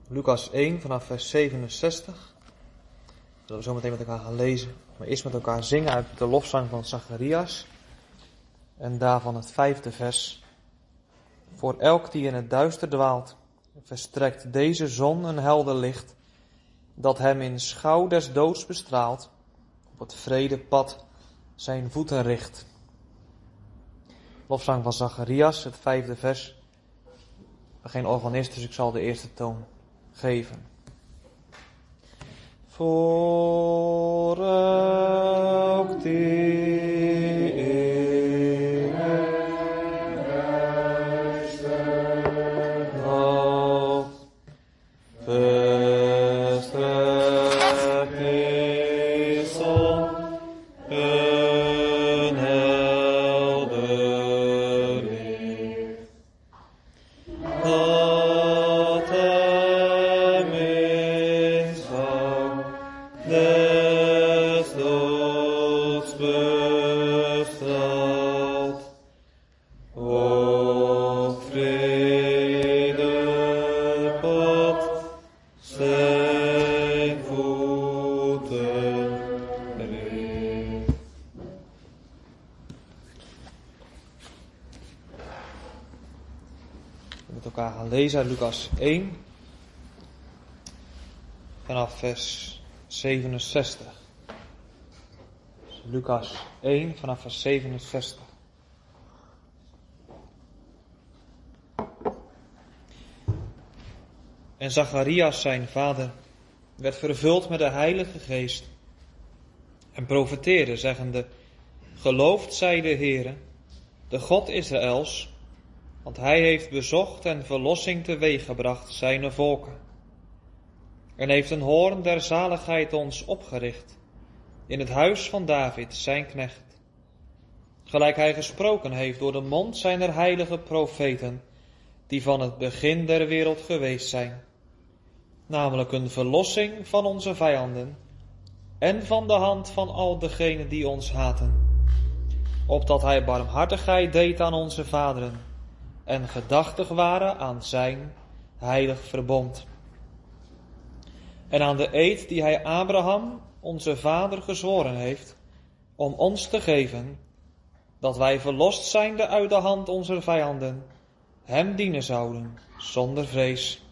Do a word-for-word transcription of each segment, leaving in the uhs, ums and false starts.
Lucas één vanaf vers zevenenzestig. Dat zullen we zo meteen met elkaar gaan lezen. Maar eerst met elkaar zingen uit de lofzang van Zacharias. En daarvan het vijfde vers. Voor elk die in het duister dwaalt, verstrekt deze zon een helder licht, dat hem in schouw des doods bestraalt, op het vredepad zijn voeten richt. Lofzang van Zacharias, het vijfde vers. Ik ben geen organist, dus ik zal de eerste toon geven. Voor elk die in het duister dwaalt, verstrekt deze zon een helder licht, dat hem in schouw des doods bestraalt, op vredepad zijn voeten richt. We met elkaar gaan lezen uit Lucas één, vanaf vers zevenenzestig. Dus Lucas één, vanaf vers zevenenzestig. En Zacharias, zijn vader, werd vervuld met de Heilige Geest en profeteerde, zeggende: Geloofd zij de Heere, de God Israëls, want hij heeft bezocht en verlossing teweeggebracht zijne volken. En heeft een hoorn der zaligheid ons opgericht, in het huis van David, zijn knecht. Gelijk hij gesproken heeft door de mond zijner heilige profeten, die van het begin der wereld geweest zijn. Namelijk een verlossing van onze vijanden en van de hand van al degenen die ons haten. Opdat hij barmhartigheid deed aan onze vaderen en gedachtig waren aan zijn heilig verbond. En aan de eed die hij Abraham, onze vader, gezworen heeft, om ons te geven, dat wij verlost zijnde uit de hand onze vijanden, hem dienen zouden, zonder vrees.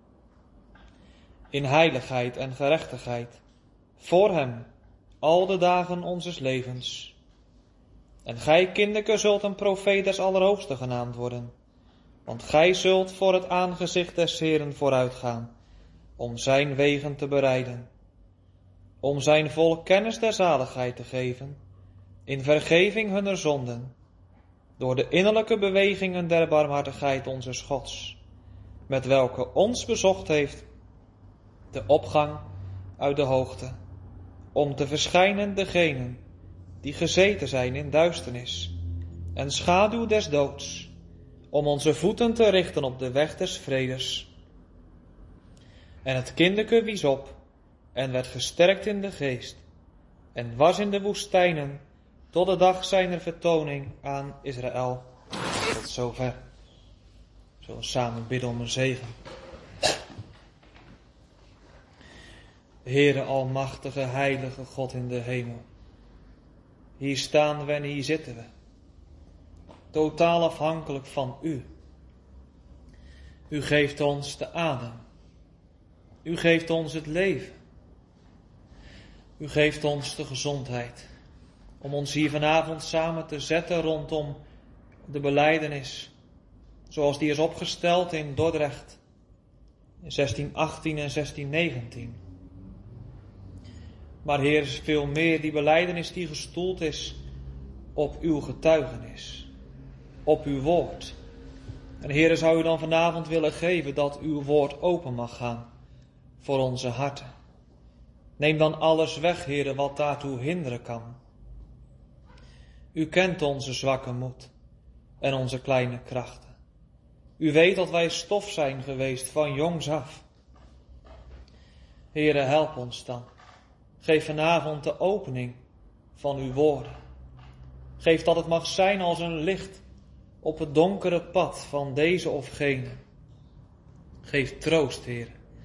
In heiligheid en gerechtigheid, voor hem, al de dagen onzes levens. En gij, kinderke, zult een profeet des Allerhoogsten genaamd worden, want gij zult voor het aangezicht des Heeren vooruitgaan, om zijn wegen te bereiden, om zijn volk kennis der zaligheid te geven, in vergeving hunner zonden, door de innerlijke bewegingen der barmhartigheid onzes Gods, met welke ons bezocht heeft, de opgang uit de hoogte, om te verschijnen degenen die gezeten zijn in duisternis en schaduw des doods, om onze voeten te richten op de weg des vredes. En het kinderke wies op en werd gesterkt in de geest en was in de woestijnen tot de dag zijner vertoning aan Israël. Tot zover. We zullen samen bidden om een zegen. Heere almachtige, heilige God in de hemel. Hier staan we en hier zitten we. Totaal afhankelijk van u. U geeft ons de adem. U geeft ons het leven. U geeft ons de gezondheid. Om ons hier vanavond samen te zetten rondom de belijdenis. Zoals die is opgesteld in Dordrecht. In zestien achttien en zestien negentien. Maar Heer, is veel meer die belijdenis die gestoeld is op uw getuigenis. Op uw woord. En Heer, zou u dan vanavond willen geven dat uw woord open mag gaan voor onze harten. Neem dan alles weg, Heer, wat daartoe hinderen kan. U kent onze zwakke moed en onze kleine krachten. U weet dat wij stof zijn geweest van jongs af. Heere, help ons dan. Geef vanavond de opening van uw woorden. Geef dat het mag zijn als een licht op het donkere pad van deze of gene. Geef troost, Heer.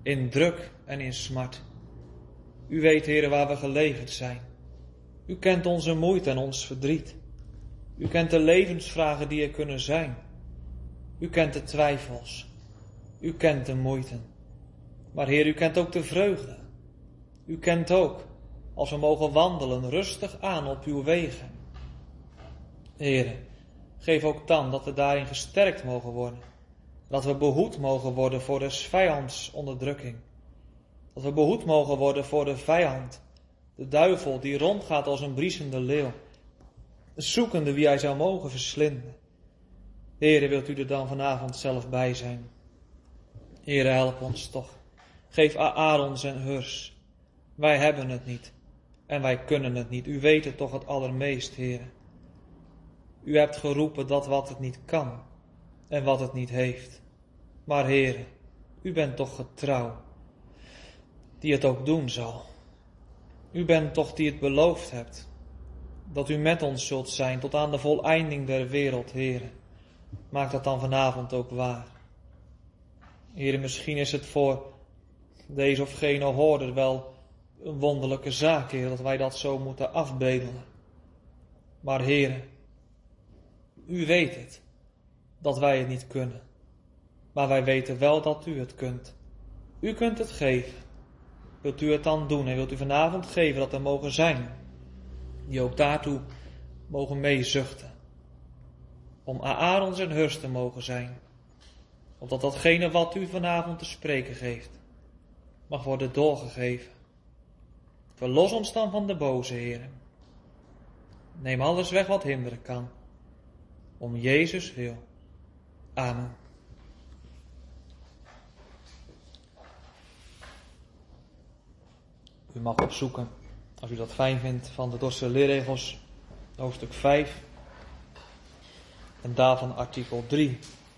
in druk en in smart. U weet, Heere, waar we geleverd zijn. U kent onze moeite en ons verdriet. U kent de levensvragen die er kunnen zijn. U kent de twijfels. U kent de moeite. Maar Heer, u kent ook de vreugde. U kent ook, als we mogen wandelen, rustig aan op uw wegen. Heer, geef ook dan dat we daarin gesterkt mogen worden. Dat we behoed mogen worden voor de vijands onderdrukking. Dat we behoed mogen worden voor de vijand, de duivel die rondgaat als een briesende leeuw, zoekende wie hij zou mogen verslinden. Heere, wilt u er dan vanavond zelf bij zijn? Heere, help ons toch. Geef Aaron zijn hurs. Wij hebben het niet en wij kunnen het niet. U weet het toch het allermeest, Heere. U hebt geroepen dat wat het niet kan en wat het niet heeft. Maar Heere, u bent toch getrouw, die het ook doen zal. U bent toch die het beloofd hebt, dat u met ons zult zijn tot aan de voleinding der wereld, Heere. Maak dat dan vanavond ook waar. Heere, misschien is het voor deze of gene hoorder wel een wonderlijke zaak, Heere, dat wij dat zo moeten afbedelen. Maar Heere, u weet het, dat wij het niet kunnen. Maar wij weten wel dat u het kunt. U kunt het geven. Wilt u het dan doen en wilt u vanavond geven dat er mogen zijn, die ook daartoe mogen meezuchten. Om Aaron zijn hurs te mogen zijn. Opdat datgene wat u vanavond te spreken geeft, mag worden doorgegeven. Verlos ons dan van de boze, Heer. Neem alles weg wat hinderen kan. Om Jezus wil. Amen. U mag opzoeken, als u dat fijn vindt, van de Dorse leerregels, hoofdstuk vijf. En daarvan artikel drie.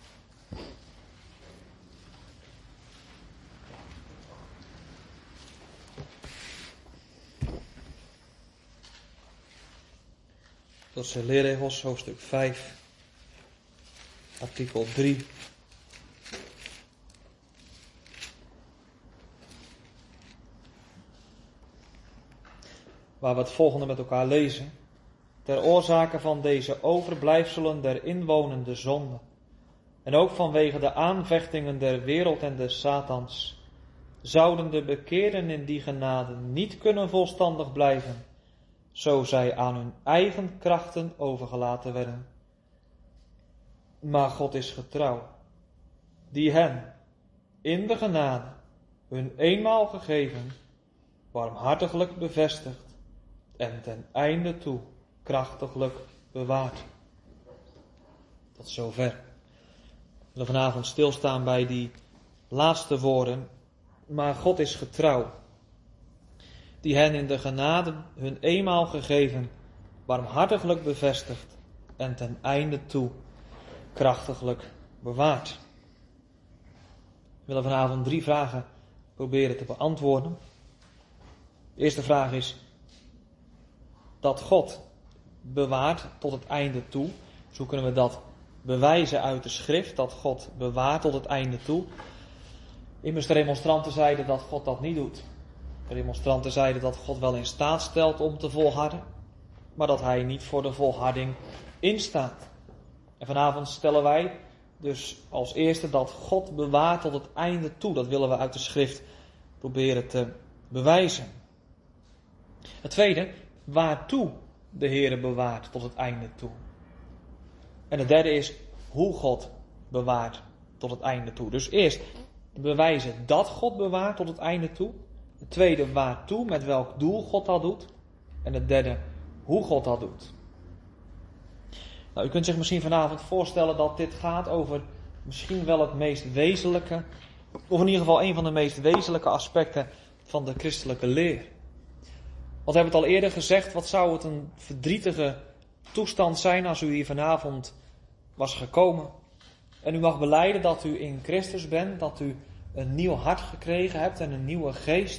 Dorse leerregels, hoofdstuk vijf, artikel drie. Waar we het volgende met elkaar lezen. Ter oorzake van deze overblijfselen der inwonende zonde, en ook vanwege de aanvechtingen der wereld en des Satans, zouden de bekeerden in die genade niet kunnen volstandig blijven, zo zij aan hun eigen krachten overgelaten werden. Maar God is getrouw, die hen in de genade hun eenmaal gegeven, warmhartiglijk bevestigt en ten einde toe krachtiglijk bewaart. Tot zover. We willen vanavond stilstaan bij die laatste woorden. Maar God is getrouw, die hen in de genade hun eenmaal gegeven, warmhartiglijk bevestigt en ten einde toe krachtiglijk bewaart. We willen vanavond drie vragen proberen te beantwoorden. De eerste vraag is dat God bewaart tot het einde toe. Zo kunnen we dat bewijzen uit de schrift, dat God bewaart tot het einde toe. Immers de remonstranten zeiden dat God dat niet doet. De remonstranten zeiden dat God wel in staat stelt om te volharden, maar dat hij niet voor de volharding instaat. En vanavond stellen wij dus als eerste dat God bewaart tot het einde toe. Dat willen we uit de schrift proberen te bewijzen. Het tweede, waartoe de Heere bewaart tot het einde toe. En het derde is hoe God bewaart tot het einde toe. Dus eerst bewijzen dat God bewaart tot het einde toe. Het tweede, waartoe, met welk doel God dat doet. En het derde, hoe God dat doet. Nou, u kunt zich misschien vanavond voorstellen dat dit gaat over misschien wel het meest wezenlijke, of in ieder geval een van de meest wezenlijke aspecten van de christelijke leer. Want we hebben het al eerder gezegd, wat zou het een verdrietige toestand zijn als u hier vanavond was gekomen. En u mag belijden dat u in Christus bent, dat u een nieuw hart gekregen hebt en een nieuwe geest.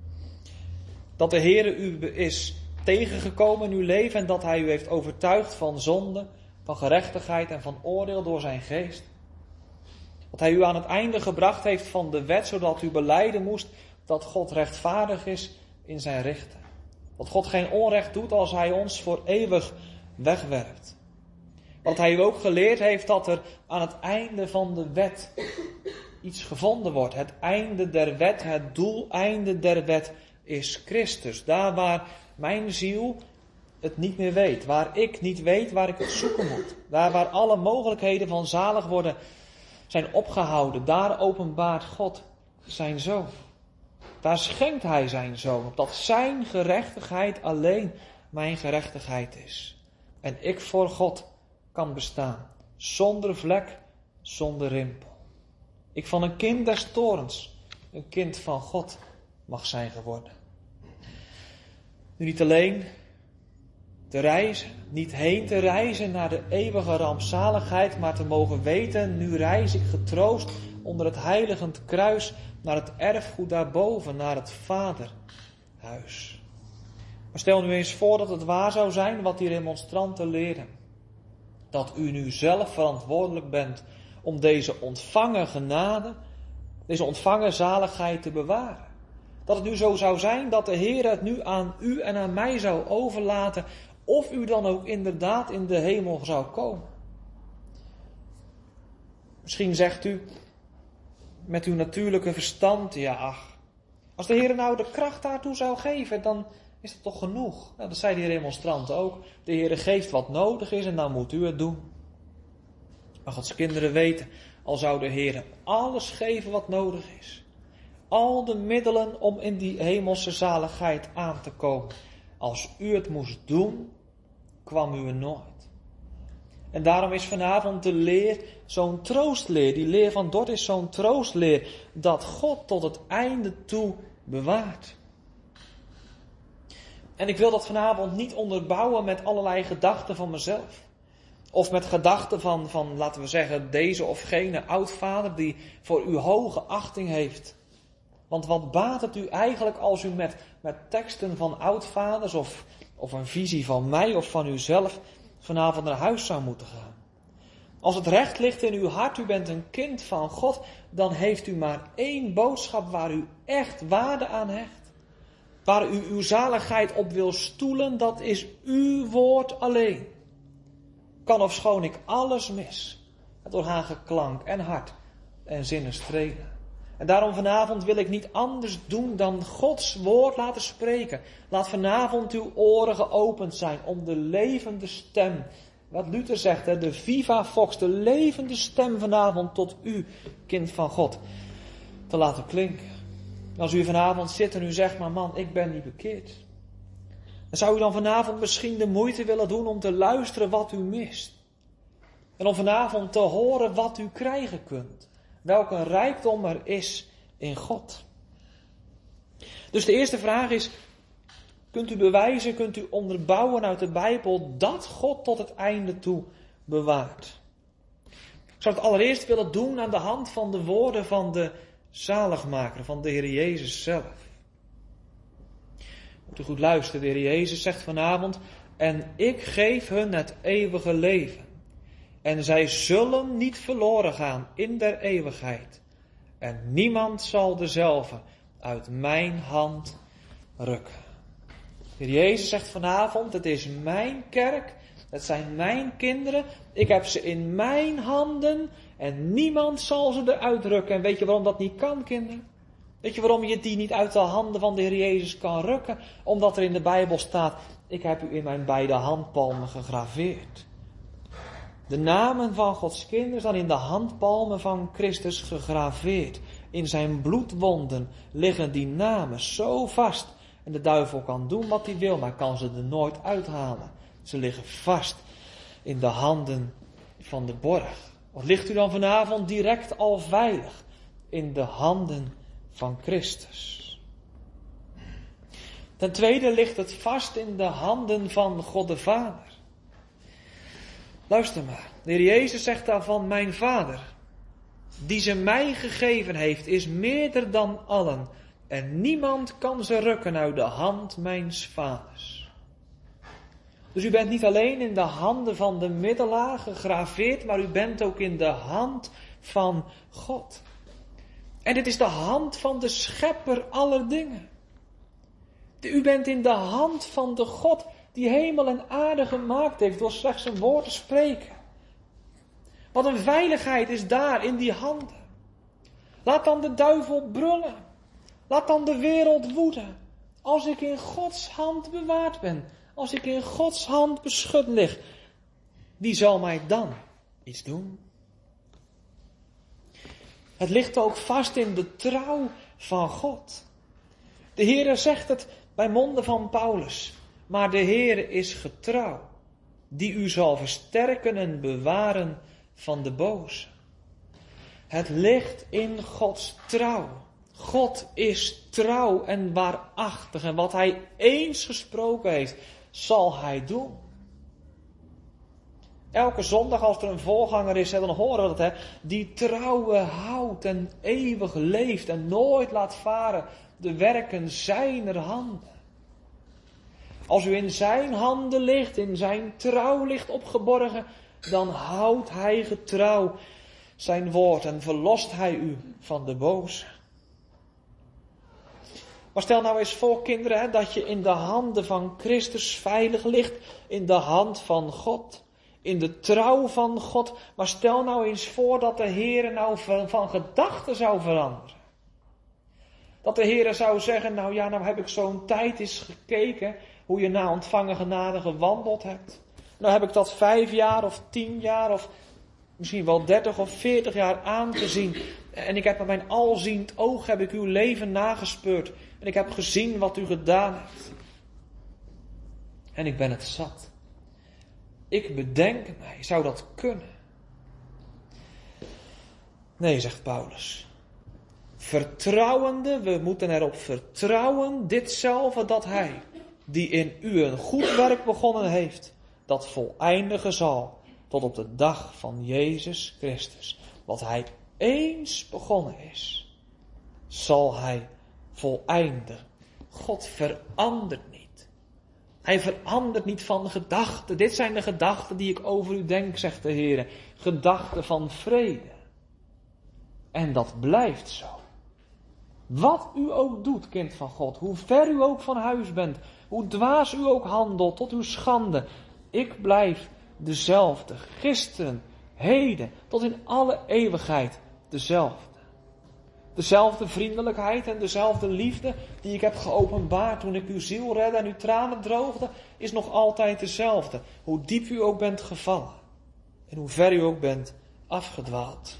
Dat de Heere u is tegengekomen in uw leven en dat hij u heeft overtuigd van zonde, van gerechtigheid en van oordeel door zijn geest. Dat hij u aan het einde gebracht heeft van de wet, zodat u belijden moest dat God rechtvaardig is in zijn richten. Dat God geen onrecht doet als hij ons voor eeuwig wegwerpt. Dat hij u ook geleerd heeft dat er aan het einde van de wet iets gevonden wordt. Het einde der wet, het doeleinde der wet is Christus. Daar waar mijn ziel het niet meer weet. Waar ik niet weet waar ik het zoeken moet. Daar waar alle mogelijkheden van zalig worden zijn opgehouden. Daar openbaart God zijn zoon. Daar schenkt hij zijn zoon. Opdat zijn gerechtigheid alleen mijn gerechtigheid is. En ik voor God kan bestaan. Zonder vlek, zonder rimpel. Ik van een kind des torens, een kind van God mag zijn geworden. Nu niet alleen te reizen, niet heen te reizen naar de eeuwige rampzaligheid, maar te mogen weten, nu reis ik getroost onder het heiligend kruis naar het erfgoed daarboven, naar het vaderhuis. Maar stel nu eens voor dat het waar zou zijn wat die remonstranten leren. Dat u nu zelf verantwoordelijk bent om deze ontvangen genade, deze ontvangen zaligheid te bewaren. Dat het nu zo zou zijn dat de Heer het nu aan u en aan mij zou overlaten, of u dan ook inderdaad in de hemel zou komen. Misschien zegt u met uw natuurlijke verstand, ja ach, als de Heer nou de kracht daartoe zou geven, dan is dat toch genoeg. Nou, dat zei die remonstranten ook. De Heer geeft wat nodig is en dan moet u het doen. Maar Gods kinderen weten, al zou de Heer alles geven wat nodig is. Al de middelen om in die hemelse zaligheid aan te komen. Als u het moest doen, kwam u er nooit. En daarom is vanavond de leer zo'n troostleer. Die leer van Dort is zo'n troostleer. Dat God tot het einde toe bewaart. En ik wil dat vanavond niet onderbouwen met allerlei gedachten van mezelf. Of met gedachten van, van, laten we zeggen, deze of gene oudvader die voor u hoge achting heeft. Want wat baat het u eigenlijk als u met, met teksten van oudvaders of, of een visie van mij of van uzelf vanavond naar huis zou moeten gaan? Als het recht ligt in uw hart, u bent een kind van God, dan heeft u maar één boodschap waar u echt waarde aan hecht. Waar u uw zaligheid op wil stoelen, dat is uw woord alleen. Kan ofschoon ik alles mis, het doorgaande klank en hart en zinnen strelen. En daarom vanavond wil ik niet anders doen dan Gods woord laten spreken. Laat vanavond uw oren geopend zijn om de levende stem, wat Luther zegt, hè, de viva vox, de levende stem vanavond tot u, kind van God, te laten klinken. Als u vanavond zit en u zegt, maar man, ik ben niet bekeerd. Dan zou u dan vanavond misschien de moeite willen doen om te luisteren wat u mist. En om vanavond te horen wat u krijgen kunt. Welke rijkdom er is in God. Dus de eerste vraag is, kunt u bewijzen, kunt u onderbouwen uit de Bijbel dat God tot het einde toe bewaart? Ik zou het allereerst willen doen aan de hand van de woorden van de zaligmaker, van de Heer Jezus zelf. Moet u goed luisteren, de Heer Jezus zegt vanavond, en ik geef hun het eeuwige leven. En zij zullen niet verloren gaan in der eeuwigheid. En niemand zal dezelve uit mijn hand rukken. De Heer Jezus zegt vanavond, het is mijn kerk, het zijn mijn kinderen. Ik heb ze in mijn handen en niemand zal ze eruit rukken. En weet je waarom dat niet kan, kinderen? Weet je waarom je die niet uit de handen van de Heer Jezus kan rukken? Omdat er in de Bijbel staat, ik heb u in mijn beide handpalmen gegraveerd. De namen van Gods kinderen staan in de handpalmen van Christus gegraveerd. In zijn bloedwonden liggen die namen zo vast. En de duivel kan doen wat hij wil, maar kan ze er nooit uithalen. Ze liggen vast in de handen van de borg. Of ligt u dan vanavond direct al veilig in de handen van Christus? Ten tweede ligt het vast in de handen van God de Vader. Luister maar, de Heer Jezus zegt daarvan, mijn Vader, die ze mij gegeven heeft, is meerder dan allen. En niemand kan ze rukken uit de hand mijns Vaders. Dus u bent niet alleen in de handen van de middelaar gegraveerd, maar u bent ook in de hand van God. En dit is de hand van de schepper aller dingen. U bent in de hand van de God die hemel en aarde gemaakt heeft door slechts een woord te spreken. Wat een veiligheid is daar in die handen. Laat dan de duivel brullen. Laat dan de wereld woeden. Als ik in Gods hand bewaard ben. Als ik in Gods hand beschut lig. Wie zal mij dan iets doen? Het ligt ook vast in de trouw van God. De Heere zegt het bij monden van Paulus. Maar de Heere is getrouw. Die u zal versterken en bewaren van de boze. Het ligt in Gods trouw. God is trouw en waarachtig. En wat hij eens gesproken heeft, zal hij doen. Elke zondag als er een voorganger is, dan horen we dat, hè, die trouwe houdt en eeuwig leeft en nooit laat varen de werken zijner handen. Als u in zijn handen ligt, in zijn trouw ligt opgeborgen, dan houdt hij getrouw zijn woord en verlost hij u van de boze. Maar stel nou eens voor, kinderen, hè, dat je in de handen van Christus veilig ligt, in de hand van God, in de trouw van God. Maar stel nou eens voor dat de Heere nou van, van gedachten zou veranderen. Dat de Heere zou zeggen, nou ja, nou heb ik zo'n tijd eens gekeken hoe je na ontvangen genade gewandeld hebt. Nou heb ik dat vijf jaar of tien jaar of misschien wel dertig of veertig jaar aangezien. En ik heb met mijn alziend oog heb ik uw leven nagespeurd. En ik heb gezien wat u gedaan hebt. En ik ben het zat. Ik bedenk mij, zou dat kunnen? Nee, zegt Paulus. Vertrouwende, we moeten erop vertrouwen, ditzelfde dat hij, die in u een goed werk begonnen heeft, dat voleindigen zal, tot op de dag van Jezus Christus. Wat hij eens begonnen is, zal hij voleindigen. God verandert niet. Hij verandert niet van gedachten. Dit zijn de gedachten die ik over u denk, zegt de Heer. Gedachten van vrede. En dat blijft zo. Wat u ook doet, kind van God, hoe ver u ook van huis bent, hoe dwaas u ook handelt, tot uw schande, ik blijf dezelfde, gisteren, heden, tot in alle eeuwigheid dezelfde. Dezelfde vriendelijkheid en dezelfde liefde die ik heb geopenbaard toen ik uw ziel redde en uw tranen droogde, is nog altijd dezelfde. Hoe diep u ook bent gevallen en hoe ver u ook bent afgedwaald.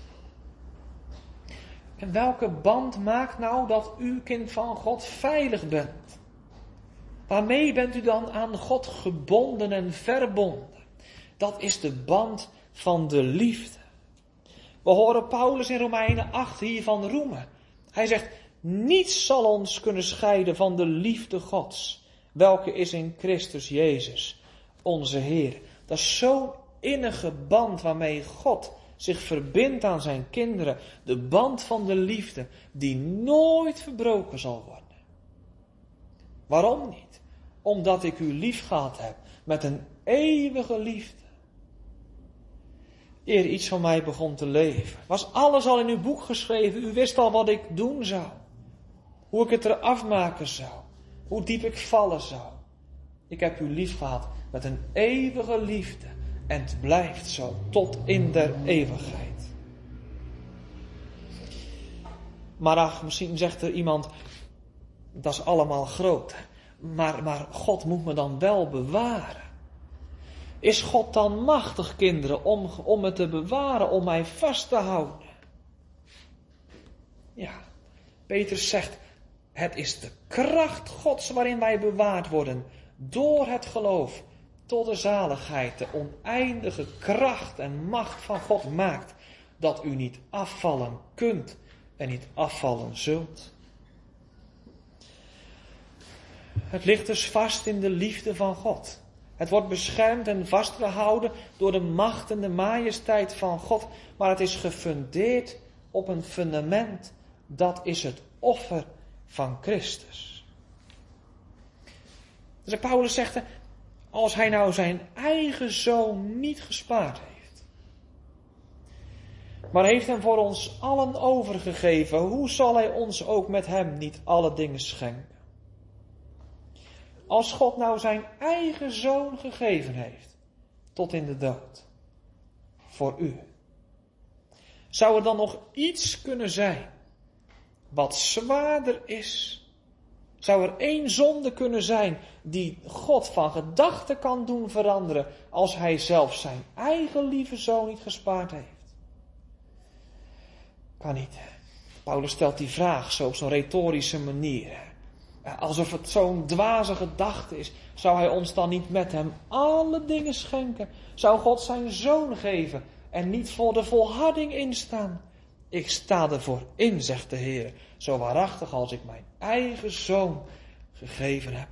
En welke band maakt nou dat u, kind van God, veilig bent? Waarmee bent u dan aan God gebonden en verbonden? Dat is de band van de liefde. We horen Paulus in Romeinen acht hiervan roemen. Hij zegt, niets zal ons kunnen scheiden van de liefde Gods, welke is in Christus Jezus, onze Heer. Dat is zo'n innige band waarmee God zich verbindt aan zijn kinderen. De band van de liefde die nooit verbroken zal worden. Waarom niet? Omdat ik u lief gehad heb met een eeuwige liefde. Eer iets van mij begon te leven, was alles al in uw boek geschreven. U wist al wat ik doen zou. Hoe ik het eraf maken zou. Hoe diep ik vallen zou. Ik heb u lief gehad met een eeuwige liefde. En het blijft zo tot in der eeuwigheid. Maar ach, misschien zegt er iemand, dat is allemaal groot. Maar, maar God moet me dan wel bewaren. Is God dan machtig, kinderen, om, om me te bewaren, om mij vast te houden? Ja, Petrus zegt, het is de kracht Gods waarin wij bewaard worden, door het geloof, tot de zaligheid. De oneindige kracht en macht van God maakt dat u niet afvallen kunt en niet afvallen zult. Het ligt dus vast in de liefde van God. Het wordt beschermd en vastgehouden door de macht en de majesteit van God. Maar het is gefundeerd op een fundament. Dat is het offer van Christus. Dus Paulus zegt, als hij nou zijn eigen zoon niet gespaard heeft. maar heeft hem voor ons allen overgegeven. Hoe zal hij ons ook met hem niet alle dingen schenken? Als God nou zijn eigen zoon gegeven heeft, tot in de dood, voor u, zou er dan nog iets kunnen zijn wat zwaarder is? Zou er één zonde kunnen zijn die God van gedachten kan doen veranderen als hij zelf zijn eigen lieve zoon niet gespaard heeft? Kan niet. Paulus stelt die vraag zo op zo'n retorische manier. Alsof het zo'n dwaze gedachte is. Zou hij ons dan niet met hem alle dingen schenken? Zou God zijn zoon geven en niet voor de volharding instaan? Ik sta ervoor in, zegt de Heer, zo waarachtig als ik mijn eigen zoon gegeven heb.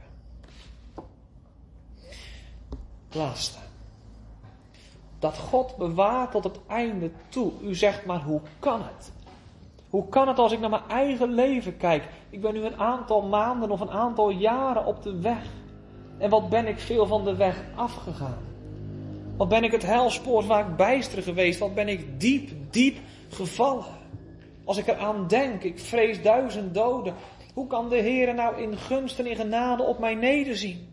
Het laatste. Dat God bewaart tot het einde toe. U zegt maar, hoe kan het? Hoe kan het als ik naar mijn eigen leven kijk? Ik ben nu een aantal maanden of een aantal jaren op de weg. En wat ben ik veel van de weg afgegaan? Wat ben ik het helspoor vaak bijster geweest? Wat ben ik diep, diep gevallen? Als ik eraan denk, ik vrees duizend doden. Hoe kan de Heer nou in gunst en in genade op mij nederzien?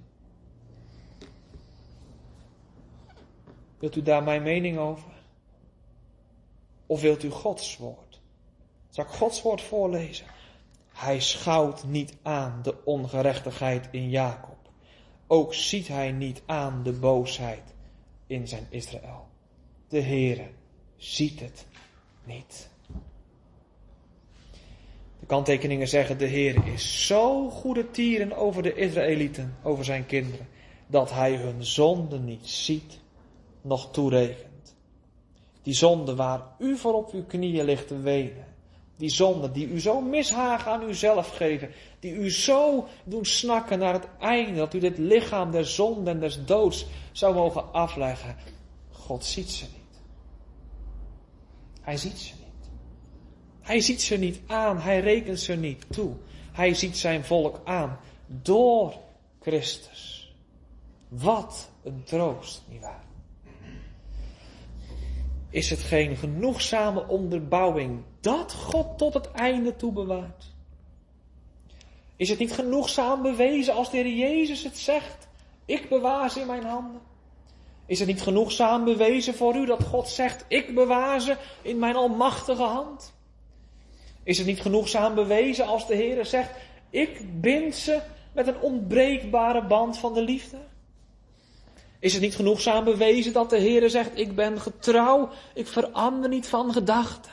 Wilt u daar mijn mening over? Of wilt u Gods woord? Zal ik Gods woord voorlezen? Hij schouwt niet aan de ongerechtigheid in Jacob. Ook ziet hij niet aan de boosheid in zijn Israël. De Heere ziet het niet. De kanttekeningen zeggen, de Heer is zo goede tieren over de Israëlieten, over zijn kinderen, dat hij hun zonde niet ziet, noch toerekent. Die zonde waar u voor op uw knieën ligt te wenen, die zonde die u zo mishagen aan uzelf geven, die u zo doen snakken naar het einde, dat u dit lichaam der zonde en des doods zou mogen afleggen. God ziet ze niet. Hij ziet ze niet. Hij ziet ze niet aan, hij rekent ze niet toe. Hij ziet zijn volk aan door Christus. Wat een troost, nietwaar? Is het geen genoegzame onderbouwing dat God tot het einde toe bewaart? Is het niet genoegzaam bewezen als de Heer Jezus het zegt? Ik bewaar ze in mijn handen. Is het niet genoegzaam bewezen voor u dat God zegt, ik bewaar ze in mijn almachtige hand? Is het niet genoegzaam bewezen als de Heer zegt, ik bind ze met een onbreekbare band van de liefde? Is het niet genoegzaam bewezen dat de Heer zegt, ik ben getrouw, ik verander niet van gedachten?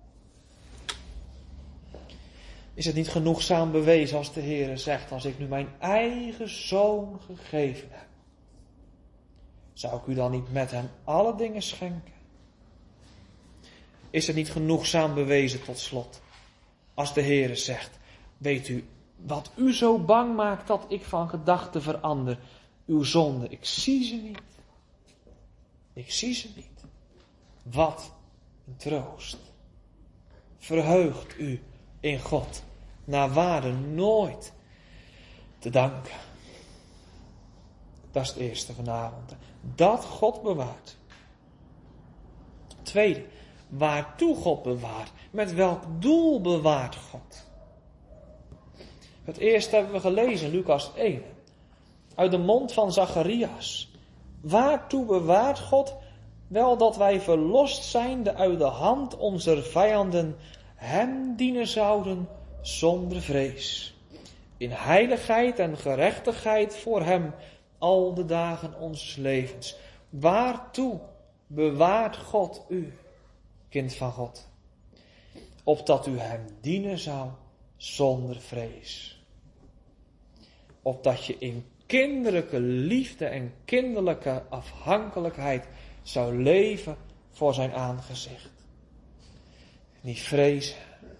Is het niet genoegzaam bewezen als de Heer zegt, als ik nu mijn eigen zoon gegeven heb, zou ik u dan niet met hem alle dingen schenken? Is het niet genoegzaam bewezen tot slot, als de Heer zegt, weet u wat u zo bang maakt dat ik van gedachten verander? Uw zonde, ik zie ze niet. Ik zie ze niet. Wat een troost. Verheugt u in God, naar waarde nooit te danken. Dat is het eerste vanavond. Dat God bewaart. Tweede, waartoe God bewaart. Met welk doel bewaart God? Het eerste hebben we gelezen, Lucas één. Uit de mond van Zacharias. Waartoe bewaart God? Wel dat wij verlost zijnde uit de hand onze vijanden hem dienen zouden zonder vrees. In heiligheid en gerechtigheid voor hem al de dagen ons levens. Waartoe bewaart God u, kind van God? Opdat u hem dienen zou zonder vrees. Opdat je in kinderlijke liefde en kinderlijke afhankelijkheid zou leven voor zijn aangezicht. Niet vrezen,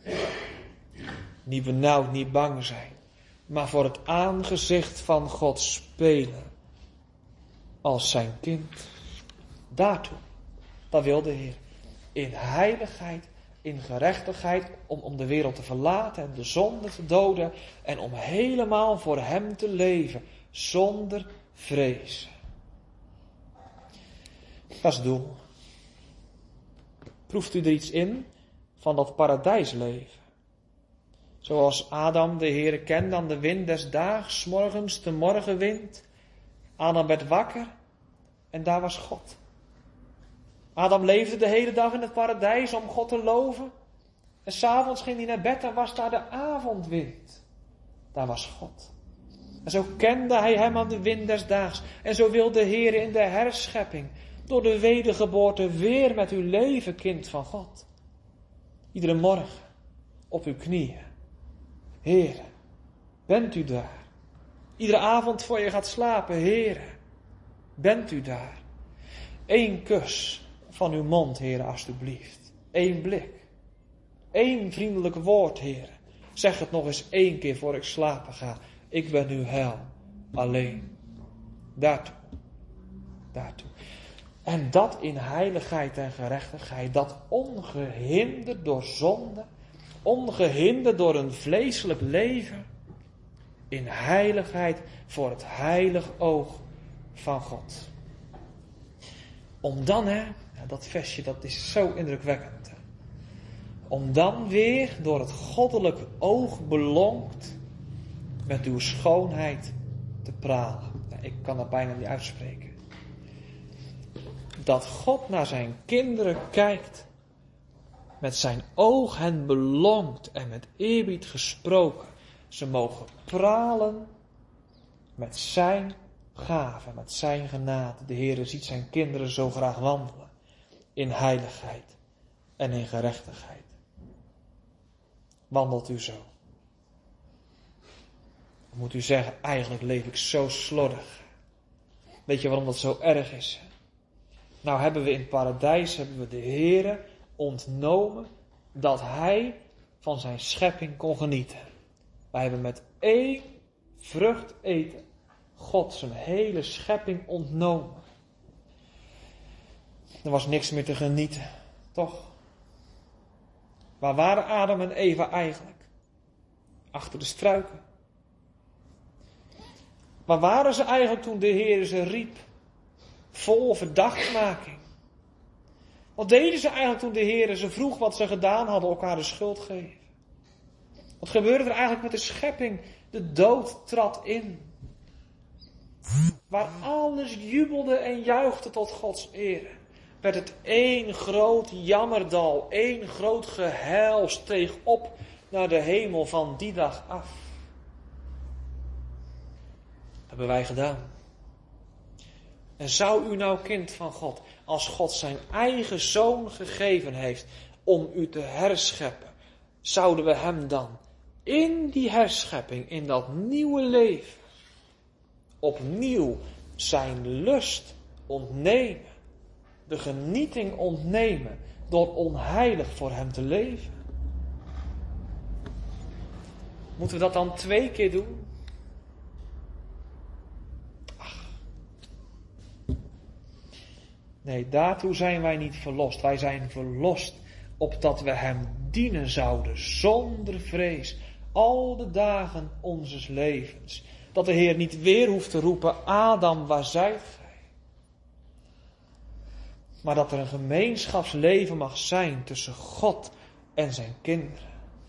niet benauwd, niet bang zijn, maar voor het aangezicht van God spelen als zijn kind. Daartoe, dat wil de Heer. In heiligheid, in gerechtigheid, om, om de wereld te verlaten en de zonde te doden en om helemaal voor hem te leven, zonder vrees. Dat is het doel. Proeft u er iets in van dat paradijsleven? Zoals Adam de Heere kende aan de wind des daags, 's morgens de morgenwind. Adam werd wakker en daar was God. Adam leefde de hele dag in het paradijs om God te loven. En 's avonds ging hij naar bed en was daar de avondwind. Daar was God. En zo kende hij hem aan de wind des daags. En zo wil de Heere in de herschepping, door de wedergeboorte, weer met uw leven, kind van God. Iedere morgen op uw knieën. Heere, bent u daar? Iedere avond voor je gaat slapen, Heere, bent u daar? Eén kus van uw mond, Heere, alstublieft. Eén blik. Eén vriendelijk woord, Heere. Zeg het nog eens één keer voor ik slapen ga. Ik ben uw heil, alleen. Daartoe. Daartoe. En dat in heiligheid en gerechtigheid. Dat ongehinderd door zonde. Ongehinderd door een vleeselijk leven. In heiligheid voor het heilig oog van God. Om dan, hè, dat versje, dat is zo indrukwekkend. Hè? Om dan weer door het goddelijk oog belonkt met uw schoonheid te pralen. Nou, ik kan dat bijna niet uitspreken. Dat God naar zijn kinderen kijkt, met zijn oog hen belongt en met eerbied gesproken. Ze mogen pralen met zijn gave, met zijn genade. De Heere ziet zijn kinderen zo graag wandelen in heiligheid en in gerechtigheid. Wandelt u zo? Moet u zeggen, eigenlijk leef ik zo slordig. Weet je waarom dat zo erg is? Nou hebben we in het paradijs, hebben we de Heere ontnomen dat hij van zijn schepping kon genieten. Wij hebben met één vrucht eten God zijn hele schepping ontnomen. Er was niks meer te genieten, toch? Waar waren Adam en Eva eigenlijk? Achter de struiken. Waar waren ze eigenlijk toen de Heer ze riep? Vol verdachtmaking. Wat deden ze eigenlijk toen de Heer ze vroeg wat ze gedaan hadden, elkaar de schuld geven? Wat gebeurde er eigenlijk met de schepping? De dood trad in. Waar alles jubelde en juichte tot Gods eer, werd het één groot jammerdal, één groot gehuil steeg op naar de hemel van die dag af. Dat hebben wij gedaan. En zou u nou, kind van God, als God zijn eigen zoon gegeven heeft om u te herscheppen, zouden we hem dan in die herschepping, in dat nieuwe leven, opnieuw zijn lust ontnemen, de genieting ontnemen, door onheilig voor hem te leven? Moeten we dat dan twee keer doen? Ach. Nee, daartoe zijn wij niet verlost. Wij zijn verlost opdat we hem dienen zouden zonder vrees al de dagen onzes levens. Dat de Heer niet weer hoeft te roepen, Adam, waar zijt gij? Maar dat er een gemeenschapsleven mag zijn tussen God en zijn kinderen.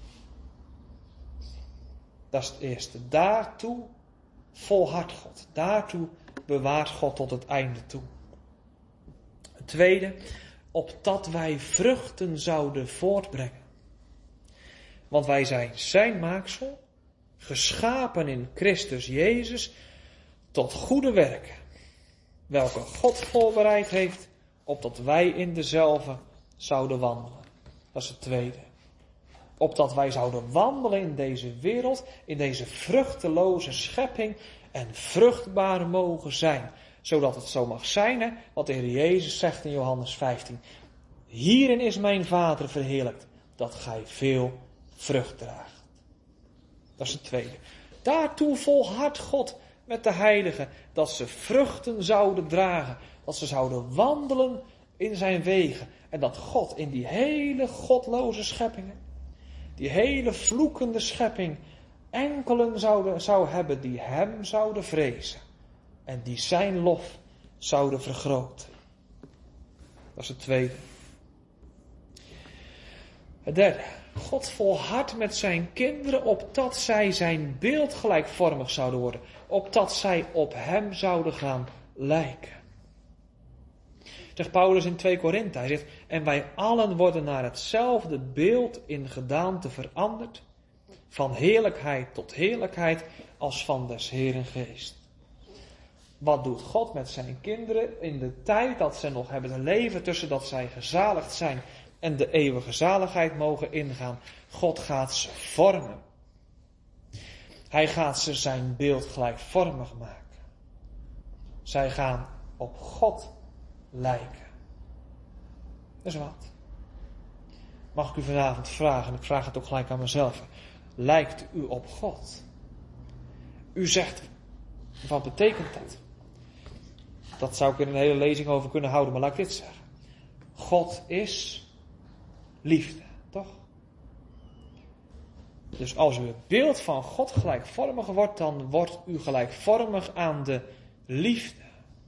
Dat is het eerste. Daartoe volhardt God. Daartoe bewaart God tot het einde toe. Het tweede, opdat wij vruchten zouden voortbrengen. Want wij zijn zijn maaksel, geschapen in Christus Jezus, tot goede werken, welke God voorbereid heeft, opdat wij in dezelfde zouden wandelen. Dat is het tweede. Opdat wij zouden wandelen in deze wereld, in deze vruchteloze schepping en vruchtbaar mogen zijn. Zodat het zo mag zijn, hè, wat de Heer Jezus zegt in Johannes vijftien. Hierin is mijn Vader verheerlijkt, dat gij veel vrucht draagt. Dat is het tweede. Daartoe volhardt God met de heiligen, dat ze vruchten zouden dragen, dat ze zouden wandelen in zijn wegen. En dat God in die hele godloze scheppingen, die hele vloekende schepping, enkelen zouden, zou hebben die hem zouden vrezen. En die zijn lof zouden vergroten. Dat is het tweede. Het derde. God volhardt met zijn kinderen opdat zij zijn beeld gelijkvormig zouden worden. Opdat zij op hem zouden gaan lijken. Zegt Paulus in twee Korinthe. Hij zegt, en wij allen worden naar hetzelfde beeld in gedaante veranderd. Van heerlijkheid tot heerlijkheid als van des Heeren geest. Wat doet God met zijn kinderen in de tijd dat ze nog hebben te leven tussen dat zij gezaligd zijn en de eeuwige zaligheid mogen ingaan? God gaat ze vormen. Hij gaat ze zijn beeld gelijkvormig maken. Zij gaan op God lijken. Dat is wat. Mag ik u vanavond vragen, en ik vraag het ook gelijk aan mezelf. Lijkt u op God? U zegt, wat betekent dat? Dat zou ik er een hele lezing over kunnen houden, maar laat ik dit zeggen. God is liefde, toch? Dus als u het beeld van God gelijkvormig wordt, dan wordt u gelijkvormig aan de liefde.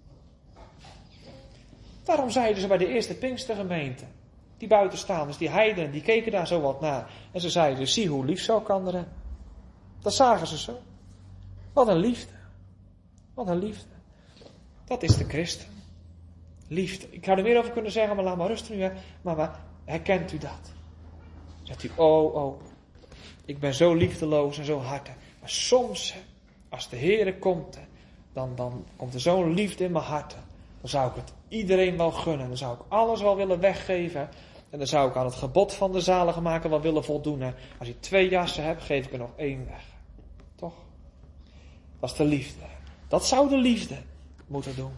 Daarom zeiden ze bij de eerste Pinkstergemeente, die buitenstaanders, die heidenen, die keken daar zo wat naar. En ze zeiden, zie hoe lief zo kan er. Dat zagen ze zo. Wat een liefde. Wat een liefde. Dat is de christen. Liefde. Ik zou er meer over kunnen zeggen, maar laat maar rusten nu. Hè. Maar, maar herkent u dat? Zegt u, oh, oh. Ik ben zo liefdeloos en zo hard. Hè. Maar soms, hè, als de Heere komt, hè, dan, dan komt er zo'n liefde in mijn hart. Hè. Dan zou ik het iedereen wel gunnen. Dan zou ik alles wel willen weggeven. Hè. En dan zou ik aan het gebod van de zaligmaker wel willen voldoen. Hè. Als je twee jassen hebt, geef ik er nog één weg. Toch? Dat is de liefde. Dat zou de liefde moeten doen.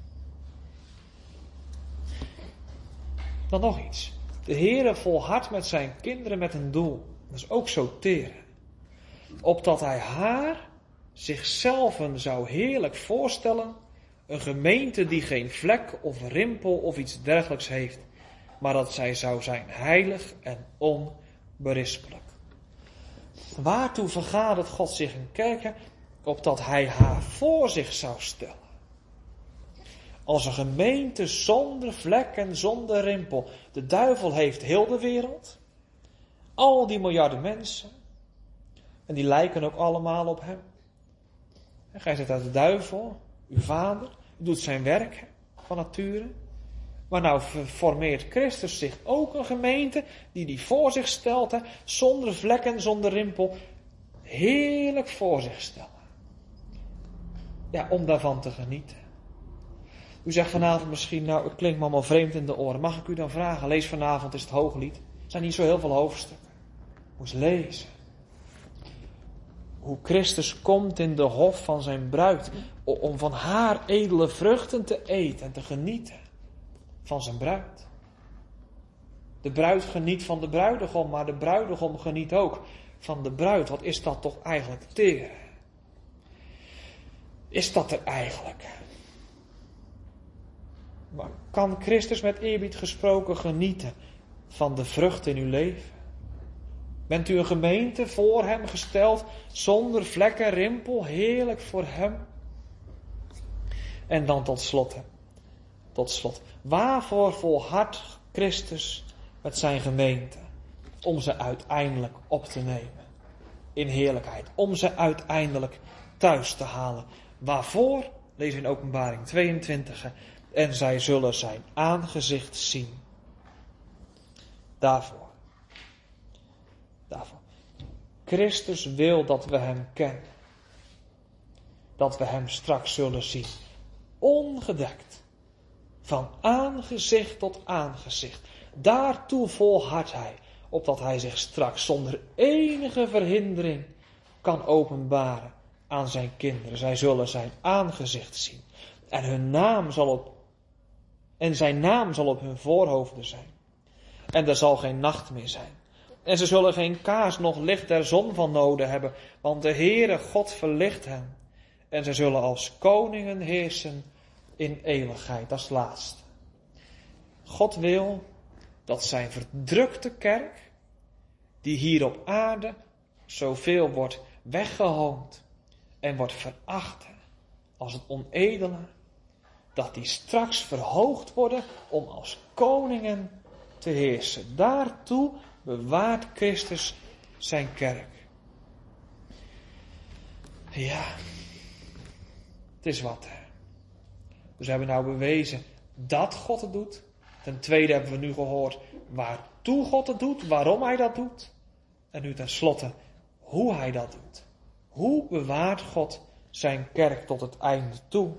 Dan nog iets. De Heere volhardt met zijn kinderen met een doel. Dat is ook zo teren. Opdat hij haar zichzelf zou heerlijk voorstellen. Een gemeente die geen vlek of rimpel of iets dergelijks heeft. Maar dat zij zou zijn heilig en onberispelijk. Waartoe vergadert God zich in kerken? Opdat hij haar voor zich zou stellen. Als een gemeente zonder vlek en zonder rimpel. De duivel heeft heel de wereld. Al die miljarden mensen. En die lijken ook allemaal op hem. En gij zegt uit de duivel, uw vader, doet zijn werk van nature. Maar nou formeert Christus zich ook een gemeente die die voor zich stelt. Hè, zonder vlek en zonder rimpel. Heerlijk voor zich stellen. Ja, om daarvan te genieten. U zegt vanavond misschien, nou het klinkt me allemaal vreemd in de oren. Mag ik u dan vragen, lees vanavond is het Hooglied. Er zijn niet zo heel veel hoofdstukken. Moet lezen. Hoe Christus komt in de hof van zijn bruid. Om van haar edele vruchten te eten en te genieten. Van zijn bruid. De bruid geniet van de bruidegom, maar de bruidegom geniet ook van de bruid. Wat is dat toch eigenlijk teer? Is dat er eigenlijk? Maar kan Christus met eerbied gesproken genieten van de vrucht in uw leven? Bent u een gemeente voor hem gesteld, zonder vlek en rimpel, heerlijk voor hem? En dan tot slot, tot slot. Waarvoor volhardt Christus met zijn gemeente? Om ze uiteindelijk op te nemen. In heerlijkheid. Om ze uiteindelijk thuis te halen. Waarvoor? Lees in Openbaring tweeëntwintig. En zij zullen zijn aangezicht zien. Daarvoor. Daarvoor. Christus wil dat we hem kennen. Dat we hem straks zullen zien. Ongedekt. Van aangezicht tot aangezicht. Daartoe volhardt hij. Opdat hij zich straks zonder enige verhindering kan openbaren aan zijn kinderen. Zij zullen zijn aangezicht zien. En hun naam zal op, en zijn naam zal op hun voorhoofden zijn. En er zal geen nacht meer zijn. En ze zullen geen kaars noch licht der zon van noden hebben, want de Heere God verlicht hen. En ze zullen als koningen heersen in eeuwigheid. Dat is het laatste. God wil dat zijn verdrukte kerk, die hier op aarde zoveel wordt weggehoond en wordt veracht als het onedele, dat die straks verhoogd worden om als koningen te heersen. Daartoe bewaart Christus zijn kerk. Ja, het is wat. Hè? Dus we hebben nou bewezen dat God het doet. Ten tweede hebben we nu gehoord waartoe God het doet, waarom hij dat doet. En nu tenslotte hoe hij dat doet. Hoe bewaart God zijn kerk tot het einde toe?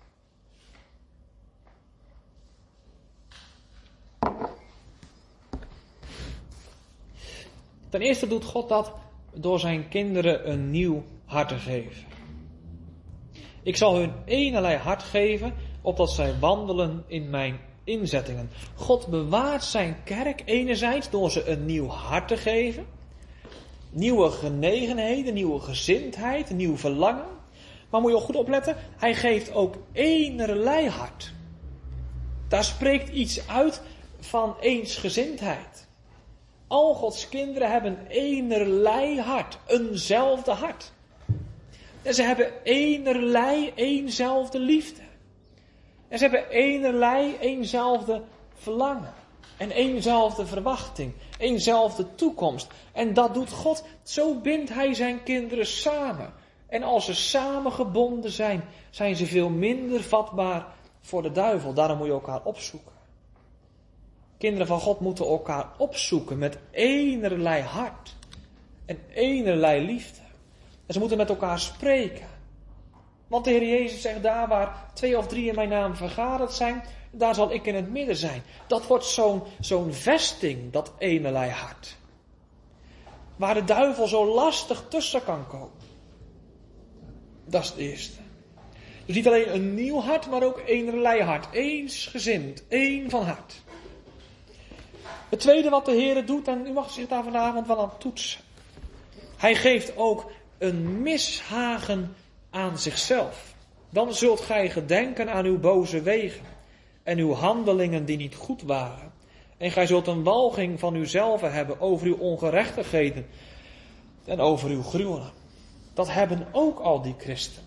Ten eerste doet God dat door zijn kinderen een nieuw hart te geven. Ik zal hun eenerlei hart geven, opdat zij wandelen in mijn inzettingen. God bewaart zijn kerk enerzijds door ze een nieuw hart te geven. Nieuwe genegenheden, nieuwe gezindheid, nieuw verlangen. Maar moet je ook goed opletten, hij geeft ook eenerlei hart. Daar spreekt iets uit van eensgezindheid. Al Gods kinderen hebben eenerlei hart, eenzelfde hart. En ze hebben eenerlei, eenzelfde liefde. En ze hebben eenerlei, eenzelfde verlangen. En eenzelfde verwachting, eenzelfde toekomst. En dat doet God, zo bindt hij zijn kinderen samen. En als ze samen gebonden zijn, zijn ze veel minder vatbaar voor de duivel. Daarom moet je elkaar opzoeken. Kinderen van God moeten elkaar opzoeken met eenerlei hart en eenerlei liefde. En ze moeten met elkaar spreken. Want de Heer Jezus zegt, daar waar twee of drie in mijn naam vergaderd zijn, daar zal ik in het midden zijn. Dat wordt zo'n, zo'n vesting, dat eenerlei hart. Waar de duivel zo lastig tussen kan komen. Dat is het eerste. Dus niet alleen een nieuw hart, maar ook eenerlei hart. Eensgezind, één van hart. Het tweede wat de Heer doet, en u mag zich daar vanavond wel aan toetsen. Hij geeft ook een mishagen aan zichzelf. Dan zult gij gedenken aan uw boze wegen en uw handelingen die niet goed waren. En gij zult een walging van uzelf hebben over uw ongerechtigheden en over uw gruwelen. Dat hebben ook al die christenen.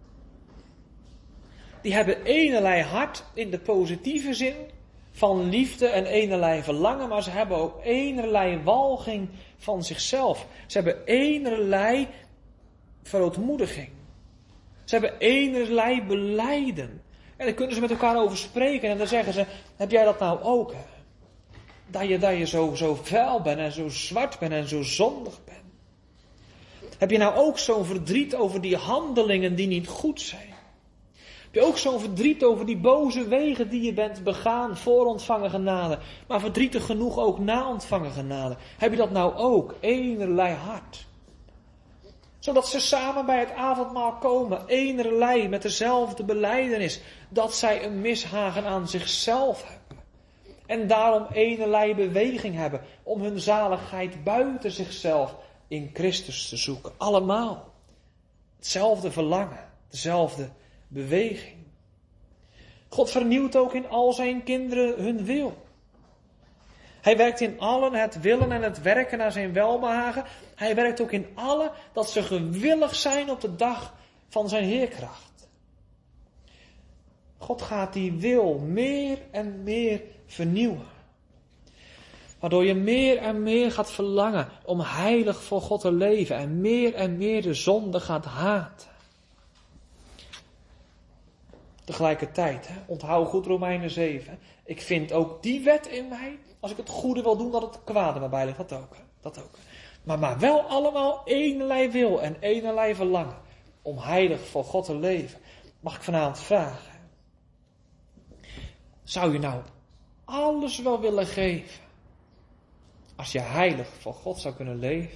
Die hebben eenerlei hart in de positieve zin van liefde en eenerlei verlangen, maar ze hebben ook eenerlei walging van zichzelf. Ze hebben eenerlei verootmoediging. Ze hebben eenerlei belijden. En daar kunnen ze met elkaar over spreken en dan zeggen ze, heb jij dat nou ook? Hè? Dat je, dat je zo, zo vuil bent en zo zwart bent en zo zondig bent. Heb je nou ook zo'n verdriet over die handelingen die niet goed zijn? Heb je ook zo'n verdriet over die boze wegen die je bent begaan voor ontvangen genade, maar verdrietig genoeg ook na ontvangen genade? Heb je dat nou ook? Eenerlei hart. Zodat ze samen bij het avondmaal komen, eenerlei met dezelfde belijdenis, dat zij een mishagen aan zichzelf hebben. En daarom eenerlei beweging hebben om hun zaligheid buiten zichzelf in Christus te zoeken. Allemaal. Hetzelfde verlangen, dezelfde beweging. God vernieuwt ook in al zijn kinderen hun wil. Hij werkt in allen het willen en het werken naar zijn welbehagen. Hij werkt ook in allen dat ze gewillig zijn op de dag van zijn heerkracht. God gaat die wil meer en meer vernieuwen. Waardoor je meer en meer gaat verlangen om heilig voor God te leven. En meer en meer de zonde gaat haten. Tegelijkertijd, hè, onthoud goed Romeinen zeven. Ik vind ook die wet in mij, als ik het goede wil doen, dat het kwade me bij ligt. Dat ook. Hè, dat ook. Maar, maar wel allemaal eenerlei wil en eenerlei verlangen om heilig voor God te leven. Mag ik vanavond vragen. Zou je nou alles wel willen geven als je heilig voor God zou kunnen leven?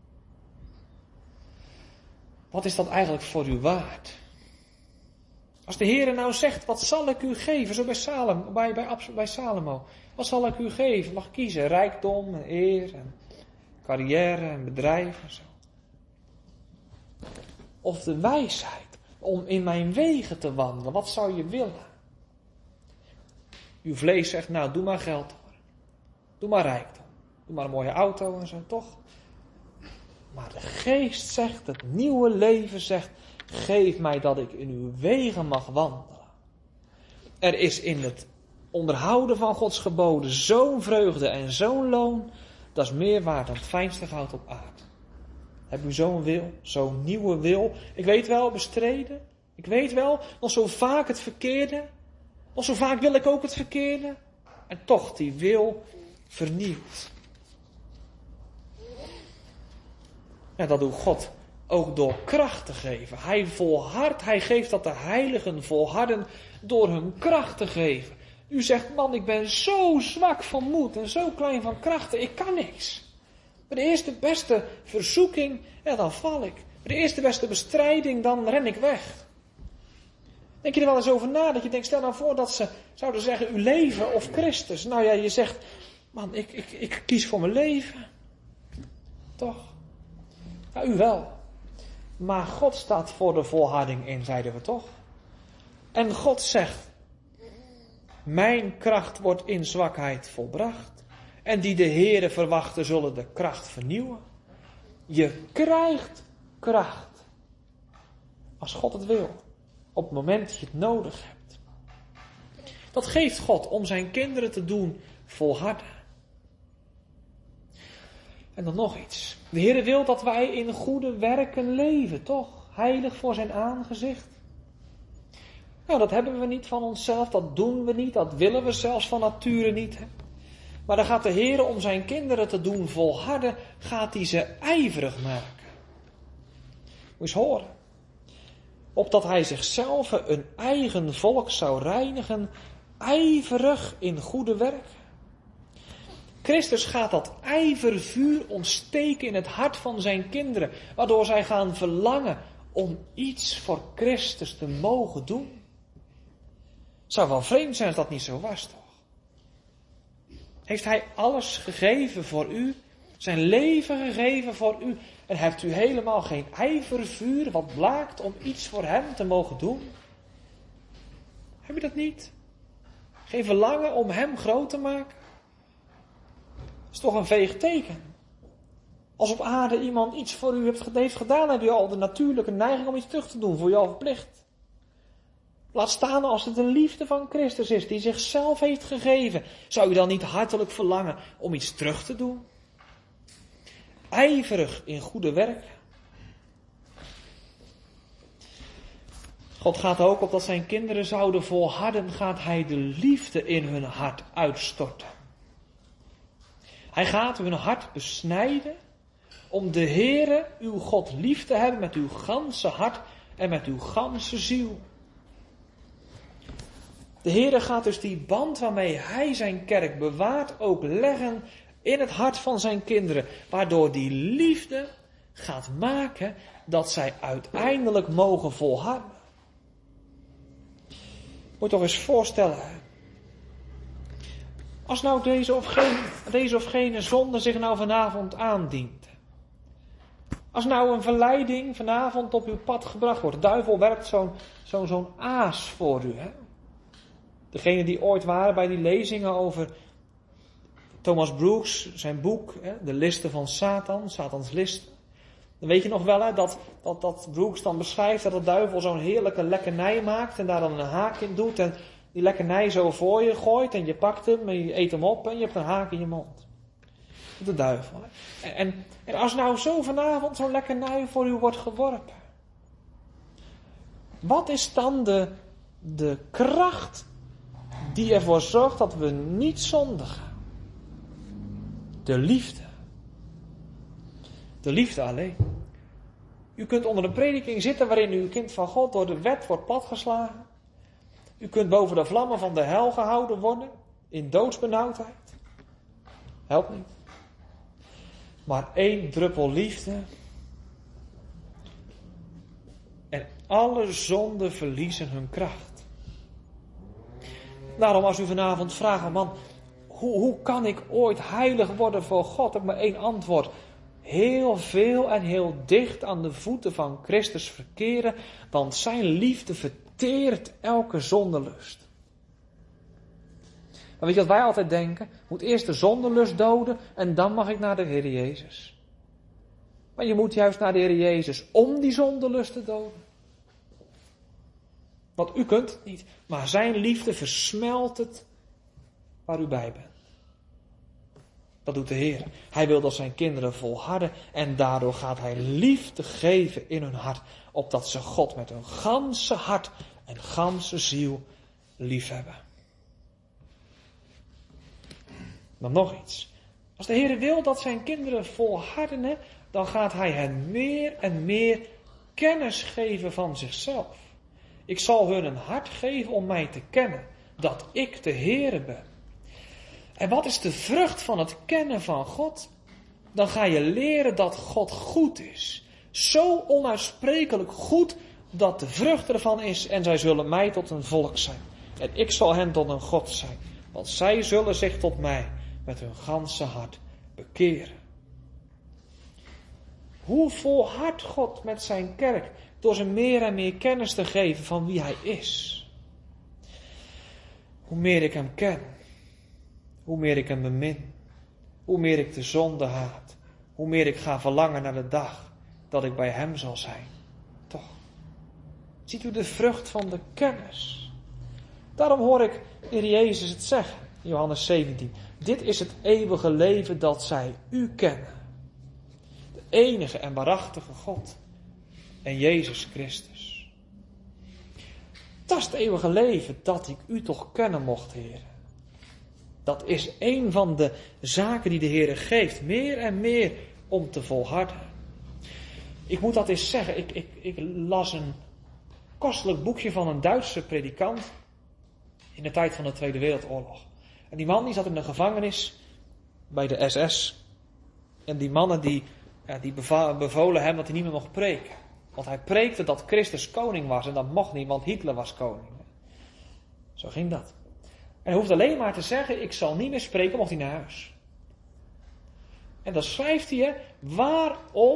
Wat is dat eigenlijk voor u waard? Als de Heer nou zegt, wat zal ik u geven? Zo bij, Salem, bij, bij, bij Salomo. Wat zal ik u geven? Mag kiezen. Rijkdom en eer en carrière en bedrijf en zo. Of de wijsheid om in mijn wegen te wandelen. Wat zou je willen? Uw vlees zegt, nou doe maar geld hoor. Doe maar rijkdom. Doe maar een mooie auto en zo, toch? Maar de geest zegt, het nieuwe leven zegt, geef mij dat ik in uw wegen mag wandelen. Er is in het onderhouden van Gods geboden zo'n vreugde en zo'n loon, dat is meer waard dan het fijnste goud op aarde. Heb u zo'n wil, zo'n nieuwe wil? Ik weet wel, bestreden. Ik weet wel, nog zo vaak het verkeerde. Nog zo vaak wil ik ook het verkeerde. En toch die wil vernieuwd. En dat doet God ook door kracht te geven. Hij volhardt, hij geeft dat de heiligen volharden door hun kracht te geven. U zegt, man, ik ben zo zwak van moed en zo klein van krachten, ik kan niks. Bij de eerste beste verzoeking, ja, dan val ik. Bij de eerste beste bestrijding, dan ren ik weg. Denk je er wel eens over na, dat je denkt, stel nou voor dat ze zouden zeggen, uw leven of Christus. Nou ja, je zegt, man, ik, ik, ik kies voor mijn leven. Toch? Ja, u wel. Maar God staat voor de volharding in, zeiden we toch? En God zegt, mijn kracht wordt in zwakheid volbracht. En die de Heere verwachten zullen de kracht vernieuwen. Je krijgt kracht. Als God het wil. Op het moment dat je het nodig hebt. Dat geeft God om zijn kinderen te doen volharden. En dan nog iets. De Heere wil dat wij in goede werken leven, toch? Heilig voor zijn aangezicht. Nou, dat hebben we niet van onszelf, dat doen we niet, dat willen we zelfs van nature niet. Hè? Maar dan gaat de Heere om zijn kinderen te doen volharden, gaat hij ze ijverig maken. Moet eens horen. Opdat hij zichzelf een eigen volk zou reinigen, ijverig in goede werken. Christus gaat dat ijvervuur ontsteken in het hart van zijn kinderen, waardoor zij gaan verlangen om iets voor Christus te mogen doen. Het zou wel vreemd zijn als dat niet zo was, toch? Heeft hij alles gegeven voor u, zijn leven gegeven voor u, en hebt u helemaal geen ijvervuur wat blaakt om iets voor hem te mogen doen? Heb je dat niet? Geen verlangen om hem groot te maken? Dat is toch een veeg teken. Als op aarde iemand iets voor u heeft gedaan, heb u al de natuurlijke neiging om iets terug te doen, voor je al verplicht. Laat staan als het de liefde van Christus is, die zichzelf heeft gegeven. Zou u dan niet hartelijk verlangen om iets terug te doen? Ijverig in goede werk. God gaat ook op dat zijn kinderen zouden volharden, gaat hij de liefde in hun hart uitstorten. Hij gaat hun hart besnijden om de Heere, uw God, lief te hebben met uw ganse hart en met uw ganse ziel. De Heere gaat dus die band waarmee hij zijn kerk bewaart ook leggen in het hart van zijn kinderen. Waardoor die liefde gaat maken dat zij uiteindelijk mogen volharden. Moet je toch eens voorstellen. Als nou deze of, geen, deze of gene zonde zich nou vanavond aandient. Als nou een verleiding vanavond op uw pad gebracht wordt. De duivel werkt zo'n zo'n zo'n aas voor u. Hè? Degene die ooit waren bij die lezingen over Thomas Brooks, zijn boek, hè, De Listen van Satan, Satans Listen. Dan weet je nog wel hè, dat, dat, dat Brooks dan beschrijft dat de duivel zo'n heerlijke lekkernij maakt en daar dan een haak in doet en die lekkernij zo voor je gooit en je pakt hem en je eet hem op en je hebt een haak in je mond. De duivel. Hè. En, en, en als nou zo vanavond zo'n lekkernij voor u wordt geworpen. Wat is dan de, de kracht die ervoor zorgt dat we niet zondigen? De liefde. De liefde alleen. U kunt onder een prediking zitten waarin uw kind van God door de wet wordt platgeslagen. U kunt boven de vlammen van de hel gehouden worden, in doodsbenauwdheid. Helpt niet. Maar één druppel liefde. En alle zonden verliezen hun kracht. Daarom als u vanavond vraagt, man, hoe, hoe kan ik ooit heilig worden voor God? Heb ik maar één antwoord. Heel veel en heel dicht aan de voeten van Christus verkeren, want zijn liefde verteert elke zondelust. Maar weet je wat wij altijd denken? Ik moet eerst de zondelust doden en dan mag ik naar de Heer Jezus. Maar je moet juist naar de Heer Jezus om die zondelust te doden. Want u kunt het niet, maar zijn liefde versmelt het waar u bij bent. Dat doet de Heer. Hij wil dat zijn kinderen volharden en daardoor gaat hij liefde geven in hun hart, opdat ze God met hun ganse hart en ganse ziel liefhebben. Dan nog iets. Als de Heer wil dat zijn kinderen volharden, dan gaat hij hen meer en meer kennis geven van zichzelf. Ik zal hun een hart geven om mij te kennen, dat ik de Heere ben. En wat is de vrucht van het kennen van God? Dan ga je leren dat God goed is. Zo onuitsprekelijk goed dat de vrucht ervan is en zij zullen mij tot een volk zijn. En ik zal hen tot een God zijn, want zij zullen zich tot mij met hun ganse hart bekeren. Hoe volhardt God met zijn kerk door ze meer en meer kennis te geven van wie hij is? Hoe meer ik hem ken, hoe meer ik hem bemin, hoe meer ik de zonde haat, hoe meer ik ga verlangen naar de dag dat ik bij hem zal zijn. Toch? Ziet u de vrucht van de kennis? Daarom hoor ik de Heer Jezus het zeggen, Johannes zeventien. Dit is het eeuwige leven dat zij u kennen. De enige en waarachtige God en Jezus Christus. Dat is het eeuwige leven dat ik u toch kennen mocht, Heer. Dat is een van de zaken die de Heer geeft, meer en meer om te volharden. Ik moet dat eens zeggen, ik, ik, ik las een kostelijk boekje van een Duitse predikant in de tijd van de Tweede Wereldoorlog. En die man die zat in de gevangenis bij de S S. En die mannen die, ja, die bevolen hem dat hij niet meer mocht preken. Want hij preekte dat Christus koning was en dat mocht niet, want Hitler was koning. Zo ging dat. En hij hoeft alleen maar te zeggen, ik zal niet meer spreken, mocht hij naar huis. En dan schrijft hij, hè, waarom,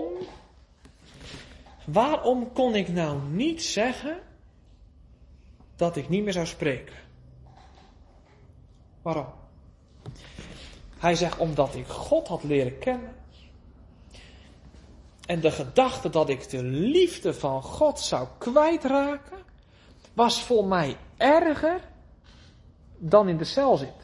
waarom kon ik nou niet zeggen dat ik niet meer zou spreken? Waarom? Hij zegt, omdat ik God had leren kennen. En de gedachte dat ik de liefde van God zou kwijtraken, was voor mij erger dan in de cel zitten.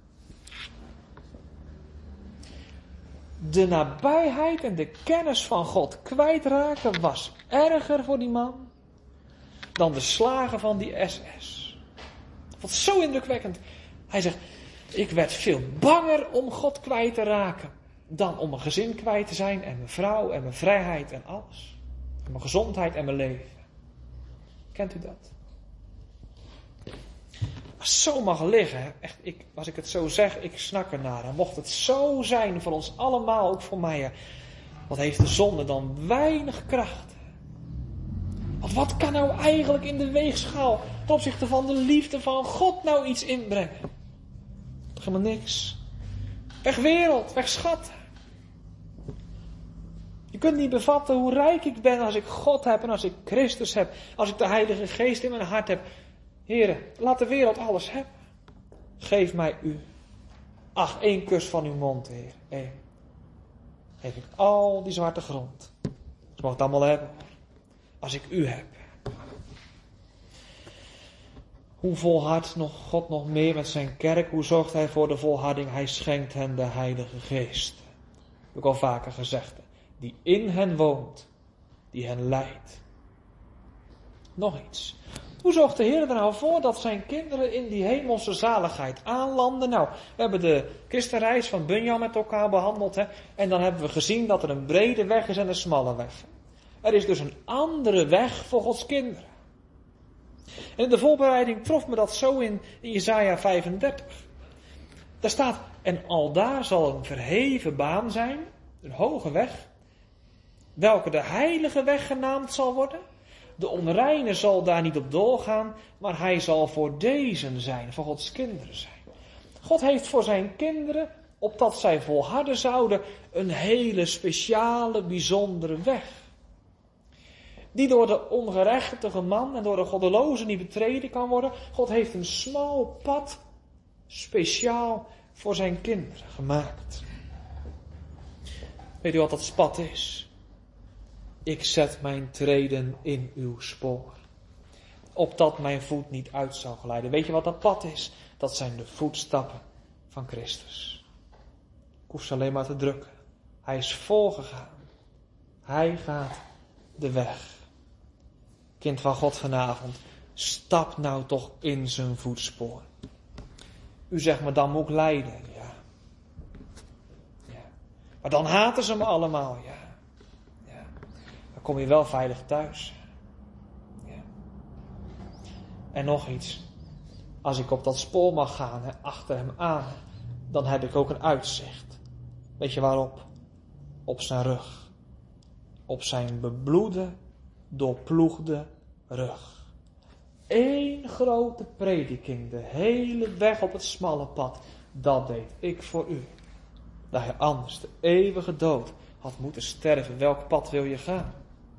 De nabijheid en de kennis van God kwijtraken was erger voor die man dan de slagen van die S S. Wat zo indrukwekkend. Hij zegt, ik werd veel banger om God kwijt te raken dan om mijn gezin kwijt te zijn en mijn vrouw en mijn vrijheid en alles. En mijn gezondheid en mijn leven. Kent u dat? Als het zo mag liggen, echt, ik, als ik het zo zeg, ik snak ernaar. Dan mocht het zo zijn voor ons allemaal, ook voor mij. Wat heeft de zonde dan weinig kracht? Want wat kan nou eigenlijk in de weegschaal ten opzichte van de liefde van God nou iets inbrengen? Helemaal niks. Weg wereld, weg schat. Je kunt niet bevatten hoe rijk ik ben als ik God heb en als ik Christus heb. Als ik de Heilige Geest in mijn hart heb. Heren, laat de wereld alles hebben. Geef mij u. Ach, één kus van uw mond, Heer. Eén. Geef ik al die zwarte grond. Ze mag het allemaal hebben. Als ik u heb. Hoe volhardt nog God nog meer met zijn kerk? Hoe zorgt hij voor de volharding? Hij schenkt hen de Heilige Geest. Heb ik al vaker gezegd. Die in hen woont. Die hen leidt. Nog iets. Hoe zorgt de Heer er nou voor dat zijn kinderen in die hemelse zaligheid aanlanden? Nou, we hebben de christenreis van Bunyan met elkaar behandeld. Hè? En dan hebben we gezien dat er een brede weg is en een smalle weg. Er is dus een andere weg voor Gods kinderen. En in de voorbereiding trof me dat zo in, in Jesaja vijfendertig. Daar staat, en aldaar zal een verheven baan zijn, een hoge weg, welke de heilige weg genaamd zal worden. De onreine zal daar niet op doorgaan, maar hij zal voor deze zijn, voor Gods kinderen zijn. God heeft voor zijn kinderen, opdat zij volharden zouden, een hele speciale, bijzondere weg. Die door de ongerechtige man en door de goddeloze niet betreden kan worden. God heeft een smal pad speciaal voor zijn kinderen gemaakt. Weet u wat dat pad is? Ik zet mijn treden in uw spoor. Opdat mijn voet niet uit zal glijden. Weet je wat dat pad is? Dat zijn de voetstappen van Christus. hoef ze alleen maar te drukken. Hij is voorgegaan. Hij gaat de weg. Kind van God vanavond, stap nou toch in zijn voetspoor. U zegt me, dan moet ik lijden. Ja. Ja. Maar dan haten ze me allemaal. Ja. Ja. Dan kom je wel veilig thuis. Ja. En nog iets. Als ik op dat spoor mag gaan, hè, achter hem aan, dan heb ik ook een uitzicht. Weet je waarop? Op zijn rug. Op zijn bebloede, doorploegde rug. Eén grote prediking, de hele weg op het smalle pad. Dat deed ik voor u. Dat je anders de eeuwige dood had moeten sterven. Welk pad wil je gaan?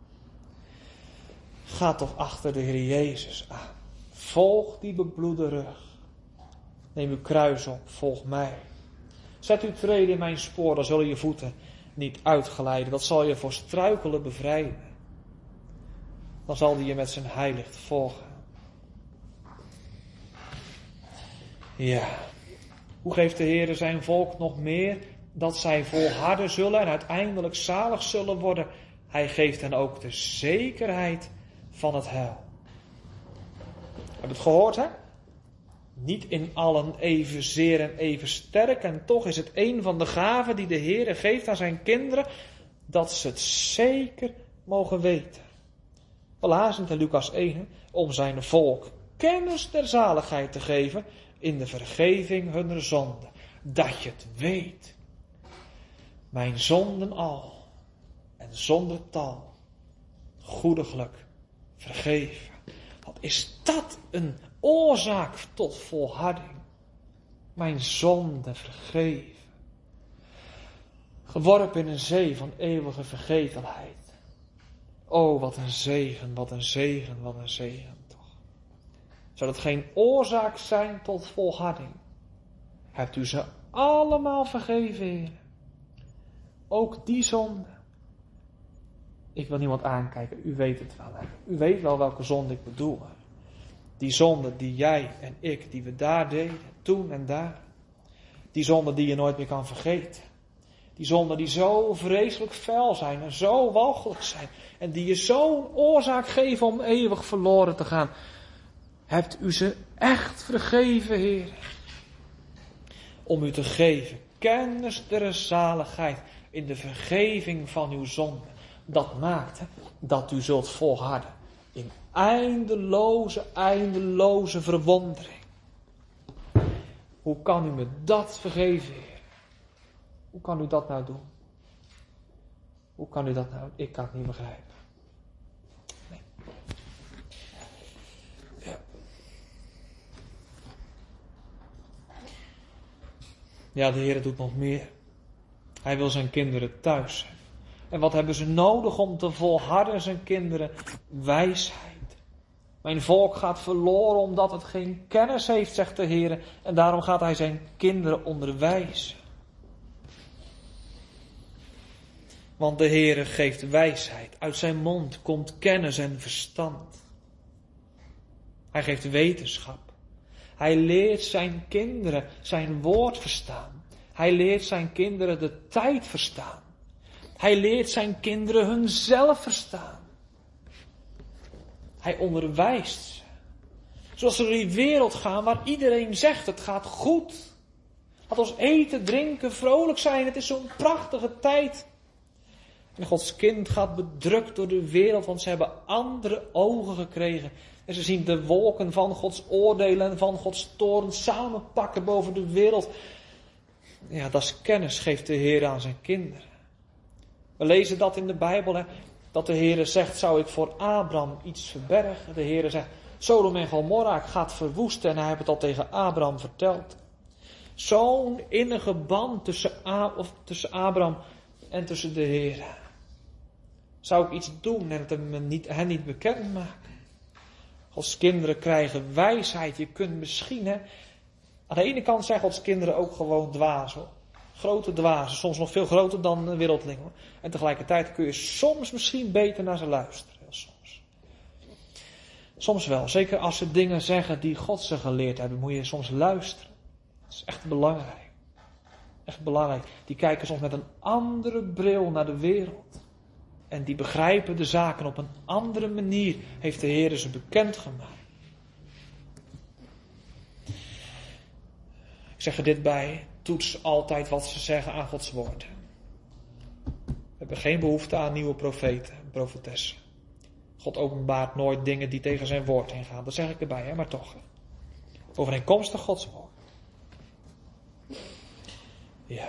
Ga toch achter de Heer Jezus aan. Volg die bebloede rug. Neem uw kruis op, volg mij. Zet uw treden in mijn spoor, dan zullen je voeten niet uitglijden. Dat zal je voor struikelen bevrijden. Dan zal die je met zijn heilicht volgen. Ja, hoe geeft de Heer zijn volk nog meer? Dat zij volharden zullen en uiteindelijk zalig zullen worden. Hij geeft hen ook de zekerheid van het heil. Heb je het gehoord, hè? Niet in allen evenzeer en even sterk. En toch is het een van de gaven die de Heer geeft aan zijn kinderen. Dat ze het zeker mogen weten. We lazen het in Lucas één. Om zijn volk kennis der zaligheid te geven. In de vergeving hunner zonden. Dat je het weet. Mijn zonden al. En zonder tal. Goediglijk vergeven. Wat is dat een oorzaak tot volharding. Mijn zonde vergeven. Geworpen in een zee van eeuwige vergetelheid. O, wat een zegen, wat een zegen, wat een zegen toch. Zou dat geen oorzaak zijn tot volharding? Hebt u ze allemaal vergeven, Heer? Ook die zonde. Ik wil niemand aankijken, u weet het wel. Hè? U weet wel welke zonde ik bedoel. Hè? Die zonde die jij en ik, die we daar deden, toen en daar. Die zonde die je nooit meer kan vergeten. Die zonden die zo vreselijk vuil zijn en zo walgelijk zijn. En die je zo'n oorzaak geven om eeuwig verloren te gaan. Hebt u ze echt vergeven, Heer? Om u te geven kennis der zaligheid in de vergeving van uw zonden. Dat maakt hè, dat u zult volharden in eindeloze, eindeloze verwondering. Hoe kan u me dat vergeven, Heer? Hoe kan u dat nou doen? Hoe kan u dat nou? Ik kan het niet begrijpen. Nee. Ja. Ja, de Heer doet nog meer. Hij wil zijn kinderen thuis hebben. En wat hebben ze nodig om te volharden, zijn kinderen? Wijsheid. Mijn volk gaat verloren omdat het geen kennis heeft, zegt de Heer. En daarom gaat hij zijn kinderen onderwijzen. Want de Heer geeft wijsheid. Uit zijn mond komt kennis en verstand. Hij geeft wetenschap. Hij leert zijn kinderen zijn woord verstaan. Hij leert zijn kinderen de tijd verstaan. Hij leert zijn kinderen hunzelf verstaan. Hij onderwijst ze. Zoals ze door die wereld gaan waar iedereen zegt het gaat goed. Laat ons eten, drinken, vrolijk zijn. Het is zo'n prachtige tijd. En Gods kind gaat bedrukt door de wereld, want ze hebben andere ogen gekregen. En ze zien de wolken van Gods oordelen en van Gods toorn samenpakken boven de wereld. Ja, dat is kennis, geeft de Heer aan zijn kinderen. We lezen dat in de Bijbel, hè, dat de Heer zegt, zou ik voor Abraham iets verbergen? De Heer zegt, Sodom en Gomorra gaat verwoesten en hij heeft het al tegen Abraham verteld. Zo'n innige band tussen, A, of tussen Abraham en tussen de Heer. Zou ik iets doen en het hem niet, hen niet bekend maken? Gods kinderen krijgen wijsheid. Je kunt misschien, hè, aan de ene kant zijn Gods kinderen ook gewoon dwaas, hoor. Grote dwazen, soms nog veel groter dan een wereldling, hoor. En tegelijkertijd kun je soms misschien beter naar ze luisteren. Heel soms. Soms wel. Zeker als ze dingen zeggen die God ze geleerd hebben, moet je soms luisteren. Dat is echt belangrijk. Echt belangrijk. Die kijken soms met een andere bril naar de wereld. En die begrijpen de zaken op een andere manier. Heeft de Heer ze bekendgemaakt. Ik zeg er dit bij. Toets altijd wat ze zeggen aan Gods woord. We hebben geen behoefte aan nieuwe profeten en profetessen. God openbaart nooit dingen die tegen zijn woord ingaan. Dat zeg ik erbij, hè? Maar toch. Overeenkomstig Gods woord. Ja.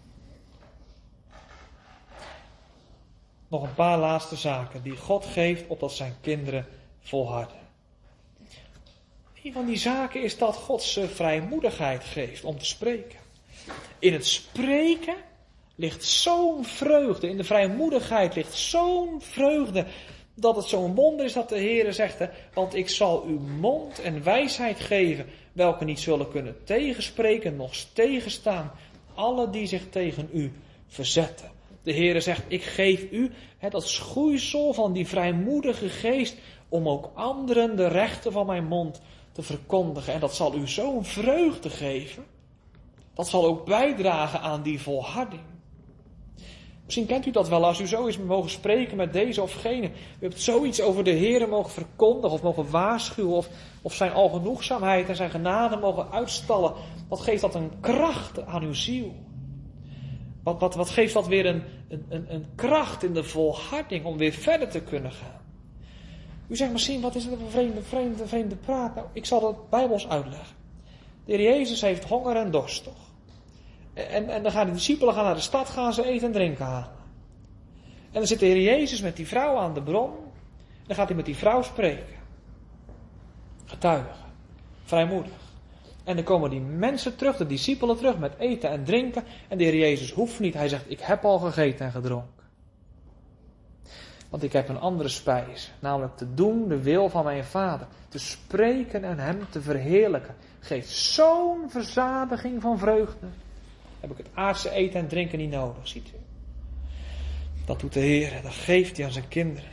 Nog een paar laatste zaken die God geeft opdat zijn kinderen volharden. Een van die zaken is dat God ze vrijmoedigheid geeft om te spreken. In het spreken ligt zo'n vreugde, in de vrijmoedigheid ligt zo'n vreugde, dat het zo'n wonder is dat de Heere zegt, hè, want ik zal u mond en wijsheid geven, welke niet zullen kunnen tegenspreken, nog tegenstaan, alle die zich tegen u verzetten. De Heere zegt, ik geef u hè, dat schoeisel van die vrijmoedige geest, om ook anderen de rechten van mijn mond te verkondigen. En dat zal u zo'n vreugde geven. Dat zal ook bijdragen aan die volharding. Misschien kent u dat wel als u zo eens mogen spreken met deze of gene. U hebt zoiets over de Heere mogen verkondigen of mogen waarschuwen. Of, of zijn algenoegzaamheid en zijn genade mogen uitstallen. Wat geeft dat een kracht aan uw ziel? Wat, wat, wat geeft dat weer een, een, een kracht in de volharding om weer verder te kunnen gaan? U zegt misschien, wat is het een vreemde, vreemde, vreemde praat? Nou, ik zal het Bijbels uitleggen. De Heer Jezus heeft honger en dorst, toch? En, en dan gaan de discipelen gaan naar de stad, gaan ze eten en drinken halen. En dan zit de Heer Jezus met die vrouw aan de bron. En dan gaat hij met die vrouw spreken. Getuigen. Vrijmoedig. En dan komen die mensen terug, de discipelen terug met eten en drinken. En de Heer Jezus hoeft niet. Hij zegt, ik heb al gegeten en gedronken. Want ik heb een andere spijs. Namelijk te doen de wil van mijn Vader. Te spreken en hem te verheerlijken. Geeft zo'n verzadiging van vreugde. Heb ik het aardse eten en drinken niet nodig, ziet u. Dat doet de Heer, dat geeft hij aan zijn kinderen.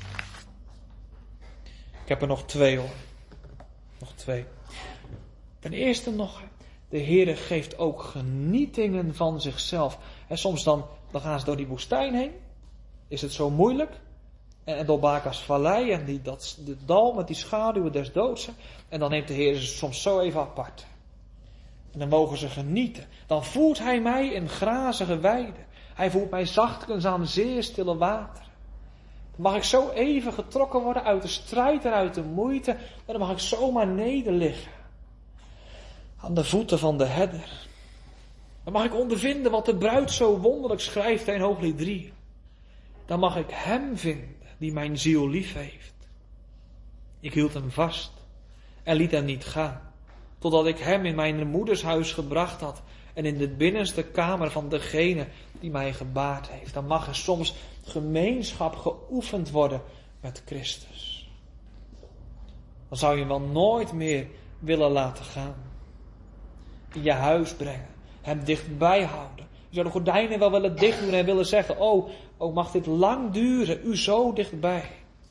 Ik heb er nog twee hoor. Nog twee. Ten eerste nog, de Heer geeft ook genietingen van zichzelf. En soms dan, dan gaan ze door die woestijn heen. Is het zo moeilijk. En, en door Baka's vallei en die, dat, de dal met die schaduwen des doods. En dan neemt de Heer ze soms zo even apart. En dan mogen ze genieten. Dan voert hij mij in grazige weiden. Hij voert mij zachtkens aan zeer stille wateren. Dan mag ik zo even getrokken worden uit de strijd en uit de moeite. En dan mag ik zomaar nederliggen. Aan de voeten van de herder. Dan mag ik ondervinden wat de bruid zo wonderlijk schrijft in Hooglied drie. Dan mag ik hem vinden die mijn ziel lief heeft. Ik hield hem vast en liet hem niet gaan. Totdat ik hem in mijn moeders huis gebracht had. En in de binnenste kamer van degene die mij gebaard heeft. Dan mag er soms gemeenschap geoefend worden met Christus. Dan zou je hem wel nooit meer willen laten gaan. In je huis brengen. Hem dichtbij houden. Je zou de gordijnen wel willen dicht doen en willen zeggen. Oh, oh mag dit lang duren. U zo dichtbij.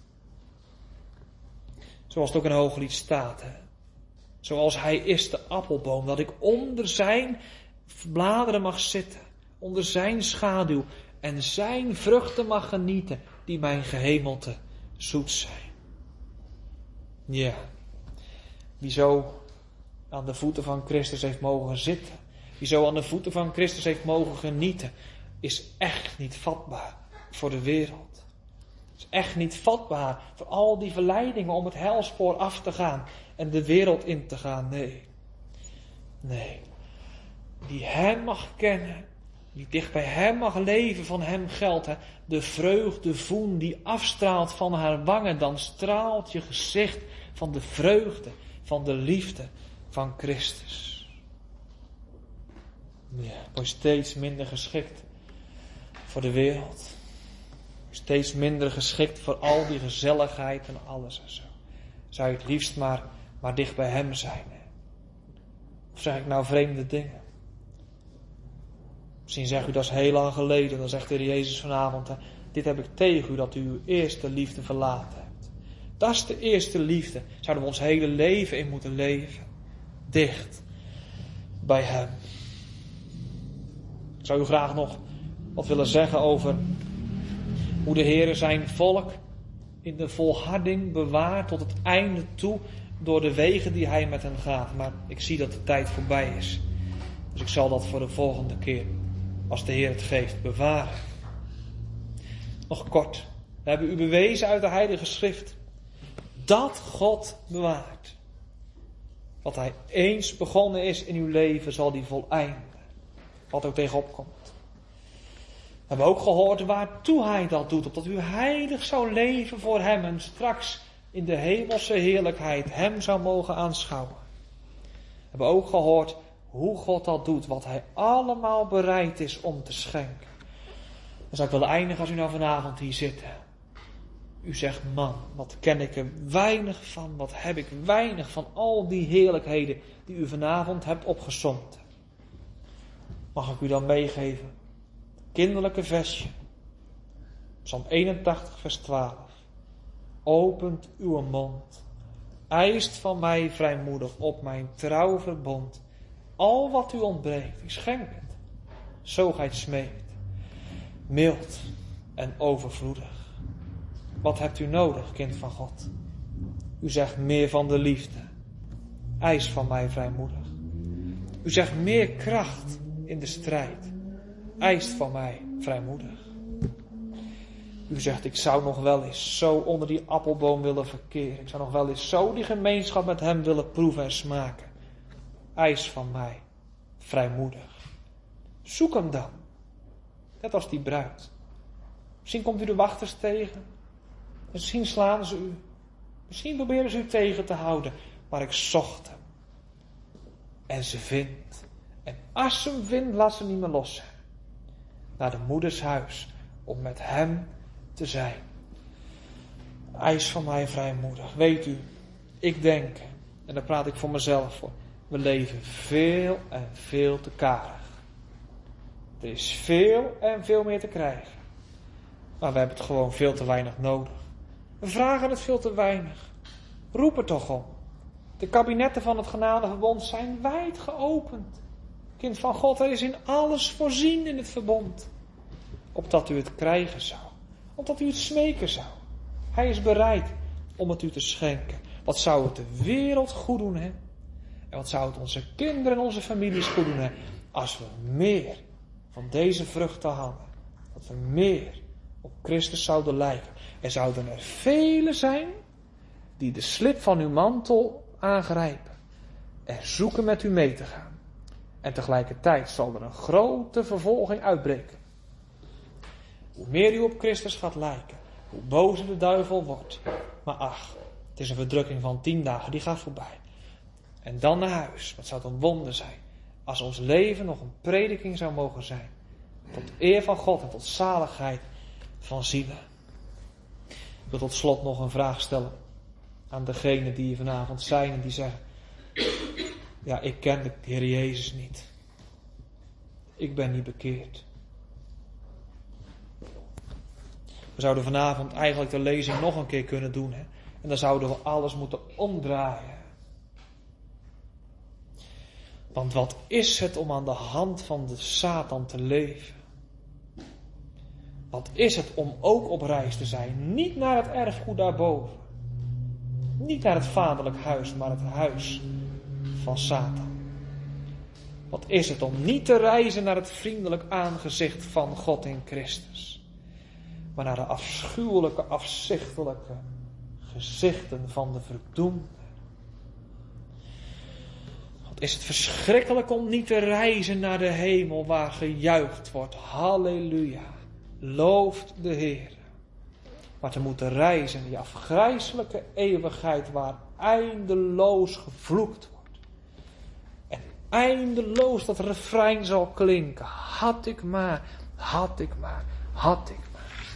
Zoals het ook in Hooglied staat. Hè? Zoals hij is de appelboom. Dat ik onder zijn bladeren mag zitten. Onder zijn schaduw. En zijn vruchten mag genieten. Die mijn gehemelte zoet zijn. Ja. Wie zo aan de voeten van Christus heeft mogen zitten. Wie zo aan de voeten van Christus heeft mogen genieten. Is echt niet vatbaar voor de wereld. Is echt niet vatbaar voor al die verleidingen om het helspoor af te gaan. En de wereld in te gaan. Nee. Nee. Die hem mag kennen. Die dicht bij hem mag leven. Van hem geldt. Hè, de vreugde voen die afstraalt van haar wangen. Dan straalt je gezicht van de vreugde. Van de liefde van Christus. Ja, word steeds minder geschikt voor de wereld. Steeds minder geschikt voor al die gezelligheid en alles en zo. Zou je het liefst maar, maar dicht bij hem zijn. Hè? Of zeg ik nou vreemde dingen? Misschien zegt u dat is heel lang geleden. Dan zegt de Heer Jezus vanavond. Hè, dit heb ik tegen u dat u uw eerste liefde verlaten hebt. Dat is de eerste liefde. Zouden we ons hele leven in moeten leven. Dicht bij hem. zou u graag nog wat willen zeggen over hoe de Heer zijn volk in de volharding bewaart tot het einde toe door de wegen die hij met hen gaat. Maar ik zie dat de tijd voorbij is. Dus ik zal dat voor de volgende keer, als de Heer het geeft, bewaren. Nog kort. We hebben u bewezen uit de Heilige Schrift dat God bewaart. Wat hij eens begonnen is in uw leven, zal hij voleinden. Wat ook tegenop komt. We hebben ook gehoord waartoe hij dat doet. Opdat u heilig zou leven voor hem en straks in de hemelse heerlijkheid hem zou mogen aanschouwen. We hebben ook gehoord hoe God dat doet. Wat hij allemaal bereid is om te schenken. Dan zou ik willen eindigen als u nou vanavond hier zit. U zegt, man, wat ken ik er weinig van. Wat heb ik weinig van al die heerlijkheden die u vanavond hebt opgesomd. Mag ik u dan meegeven? Kinderlijke versje. Psalm eenentachtig vers twaalf. Opent uw mond. Eist van mij vrijmoedig op mijn trouw verbond. Al wat u ontbreekt, ik schenk het. Zo gij het smeekt. Mild en overvloedig. Wat hebt u nodig, kind van God? U zegt meer van de liefde. Eis van mij vrijmoedig. U zegt meer kracht in de strijd. Eist van mij vrijmoedig. U zegt, ik zou nog wel eens zo onder die appelboom willen verkeren. Ik zou nog wel eens zo die gemeenschap met hem willen proeven en smaken. Eis van mij vrijmoedig. Zoek hem dan. Net als die bruid. Misschien komt u de wachters tegen. Misschien slaan ze u. Misschien proberen ze u tegen te houden. Maar ik zocht hem. En ze vindt. En als ze hem vindt, laat ze niet meer los zijn. Naar de moeders huis. Om met hem te zijn. Eis van mij vrijmoedig. Weet u, ik denk, en daar praat ik voor mezelf voor. We leven veel en veel te karig. Er is veel en veel meer te krijgen. Maar we hebben het gewoon veel te weinig nodig. We vragen het veel te weinig. Roep er toch om. De kabinetten van het genadeverbond zijn wijd geopend. Kind van God, er is in alles voorzien in het verbond. Opdat u het krijgen zou. Opdat u het smeken zou. Hij is bereid om het u te schenken. Wat zou het de wereld goed doen, hè? En wat zou het onze kinderen en onze families goed doen, hè? Als we meer van deze vruchten hadden. Dat we meer op Christus zouden lijken. Er zouden er velen zijn die de slip van uw mantel aangrijpen. En zoeken met u mee te gaan. En tegelijkertijd zal er een grote vervolging uitbreken. Hoe meer u op Christus gaat lijken, hoe bozer de duivel wordt. Maar ach, het is een verdrukking van tien dagen, die gaat voorbij. En dan naar huis. Wat zou het een wonder zijn als ons leven nog een prediking zou mogen zijn. Tot eer van God en tot zaligheid van zielen. Ik wil tot slot nog een vraag stellen aan degenen die hier vanavond zijn en die zeggen: ja, ik ken de Heer Jezus niet. Ik ben niet bekeerd. We zouden vanavond eigenlijk de lezing nog een keer kunnen doen. Hè? En dan zouden we alles moeten omdraaien. Want wat is het om aan de hand van de Satan te leven? Wat is het om ook op reis te zijn? Niet naar het erfgoed daarboven. Niet naar het vaderlijk huis, maar het huis van Satan. Wat is het om niet te reizen naar het vriendelijk aangezicht van God in Christus. Maar naar de afschuwelijke, afzichtelijke gezichten van de verdoemde. Wat is het verschrikkelijk om niet te reizen naar de hemel waar gejuicht wordt. Halleluja. Looft de Heer. Maar te moeten reizen in die afgrijselijke eeuwigheid waar eindeloos gevloekt wordt. En eindeloos dat refrein zal klinken. Had ik maar, had ik maar, had ik maar.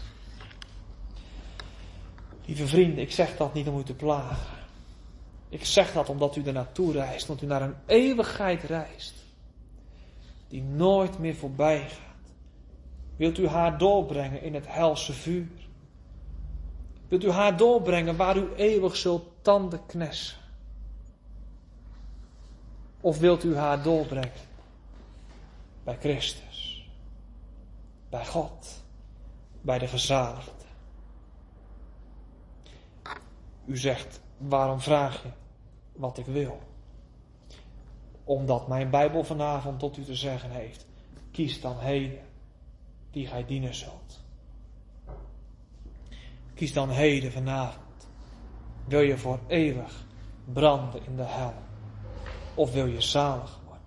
Lieve vrienden, ik zeg dat niet om u te plagen. Ik zeg dat omdat u er naartoe reist, omdat u naar een eeuwigheid reist. Die nooit meer voorbij gaat. Wilt u haar doorbrengen in het helse vuur? Wilt u haar doorbrengen waar u eeuwig zult tanden knessen? Of wilt u haar doorbrengen bij Christus? bij God, bij de gezaligde. U zegt, waarom vraag je wat ik wil? Omdat mijn Bijbel vanavond tot u te zeggen heeft, kies dan heden die gij dienen zult. Kies dan heden vanavond. Wil je voor eeuwig branden in de hel? Of wil je zalig worden?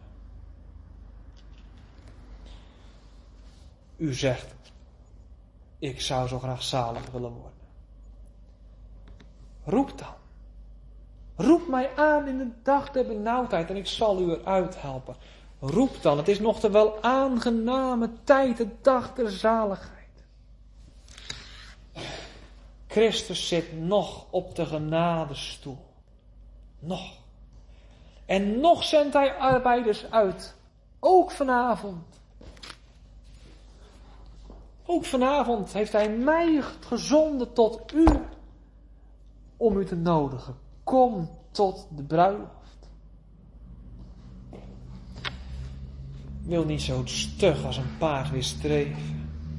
U zegt, ik zou zo graag zalig willen worden. Roep dan. Roep mij aan in de dag der benauwdheid en ik zal u eruit helpen. Roep dan, het is nog de wel aangename tijd, de dag der zaligheid. Christus zit nog op de genadestoel. Nog. En nog zendt hij arbeiders uit. Ook vanavond. Ook vanavond heeft hij mij gezonden tot u. Om u te nodigen. Kom tot de bruiloft. Wil niet zo stug als een paard weer streven.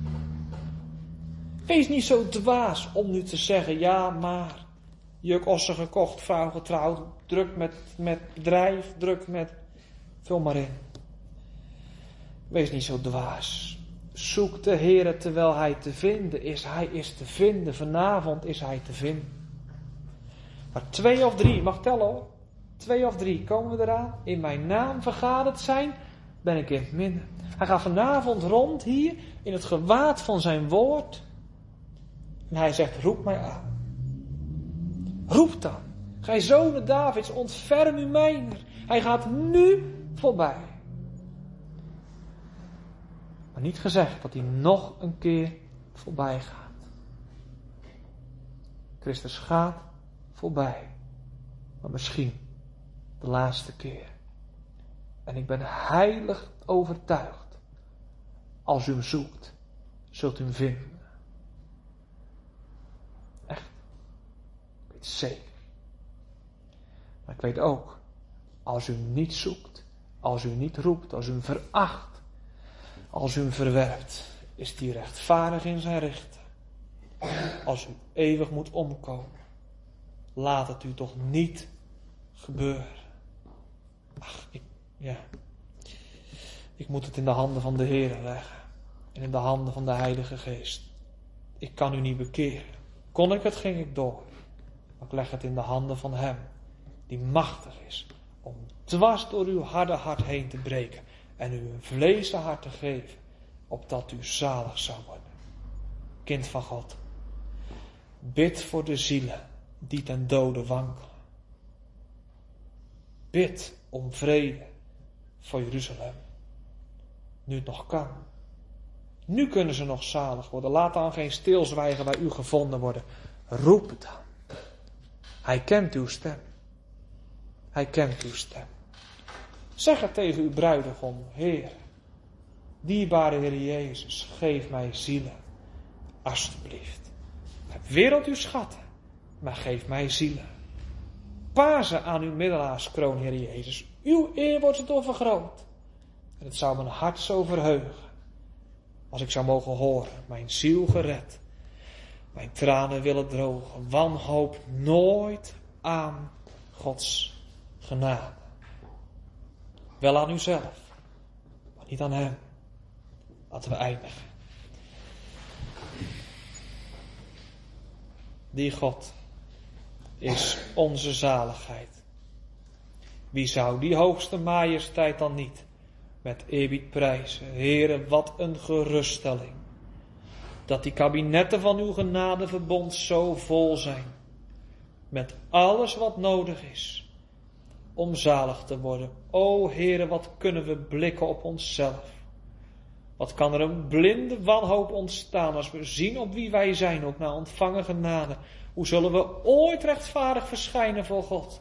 Wees niet zo dwaas om nu te zeggen, ja maar, juk ossen gekocht, vrouw getrouwd, druk met, met bedrijf, druk met, vul maar in. Wees niet zo dwaas. Zoek de Heere terwijl hij te vinden is. Hij is te vinden, vanavond is hij te vinden. Maar twee of drie, mag tellen hoor. Twee of drie, komen we eraan. In mijn naam vergaderd zijn, ben ik in het midden. Hij gaat vanavond rond hier, in het gewaad van zijn woord. En hij zegt, roep mij aan. Roep dan. Gij zonen Davids, ontferm u mijner. Hij gaat nu voorbij. Maar niet gezegd dat hij nog een keer voorbij gaat. Christus gaat voorbij. Maar misschien de laatste keer. En ik ben heilig overtuigd. Als u hem zoekt, zult u hem vinden. Echt. Ik weet zeker. Maar ik weet ook, als u hem niet zoekt, als u hem niet roept, als u hem veracht, als u hem verwerpt, is die rechtvaardig in zijn richten. Als u eeuwig moet omkomen, laat het u toch niet gebeuren. Ach, ik, ja. Ik moet het in de handen van de Heer leggen. En in de handen van de Heilige Geest. Ik kan u niet bekeren. Kon ik het, ging ik door. Maar ik leg het in de handen van Hem, die machtig is om dwars door uw harde hart heen te breken en u een vlezen hart te geven, opdat u zalig zou worden. Kind van God, bid voor de zielen die ten dode wankelen. Bid om vrede voor Jeruzalem. Nu het nog kan. Nu kunnen ze nog zalig worden. Laat dan geen stilzwijgen bij u gevonden worden. Roep het dan. Hij kent uw stem. Hij kent uw stem. Zeg het tegen uw bruidegom. Heer, dierbare Heer Jezus, geef mij zielen. Alsjeblieft. Heb wereld uw schatten, maar geef mij zielen. Paar ze aan uw middelaarskroon, Heer Jezus. Uw eer wordt het vergroot. En het zou mijn hart zo verheugen. Als ik zou mogen horen, mijn ziel gered. Mijn tranen willen drogen. Wanhoop nooit aan Gods genade. Wel aan uzelf, maar niet aan Hem. Laten we eindigen. Die God is onze zaligheid. Wie zou die hoogste majesteit dan niet met eerbied prijzen? Heere, wat een geruststelling. Dat die kabinetten van uw genadeverbond zo vol zijn. Met alles wat nodig is om zalig te worden. O Heere, wat kunnen we blikken op onszelf. Wat kan er een blinde wanhoop ontstaan als we zien op wie wij zijn, ook na ontvangen genade. Hoe zullen we ooit rechtvaardig verschijnen voor God?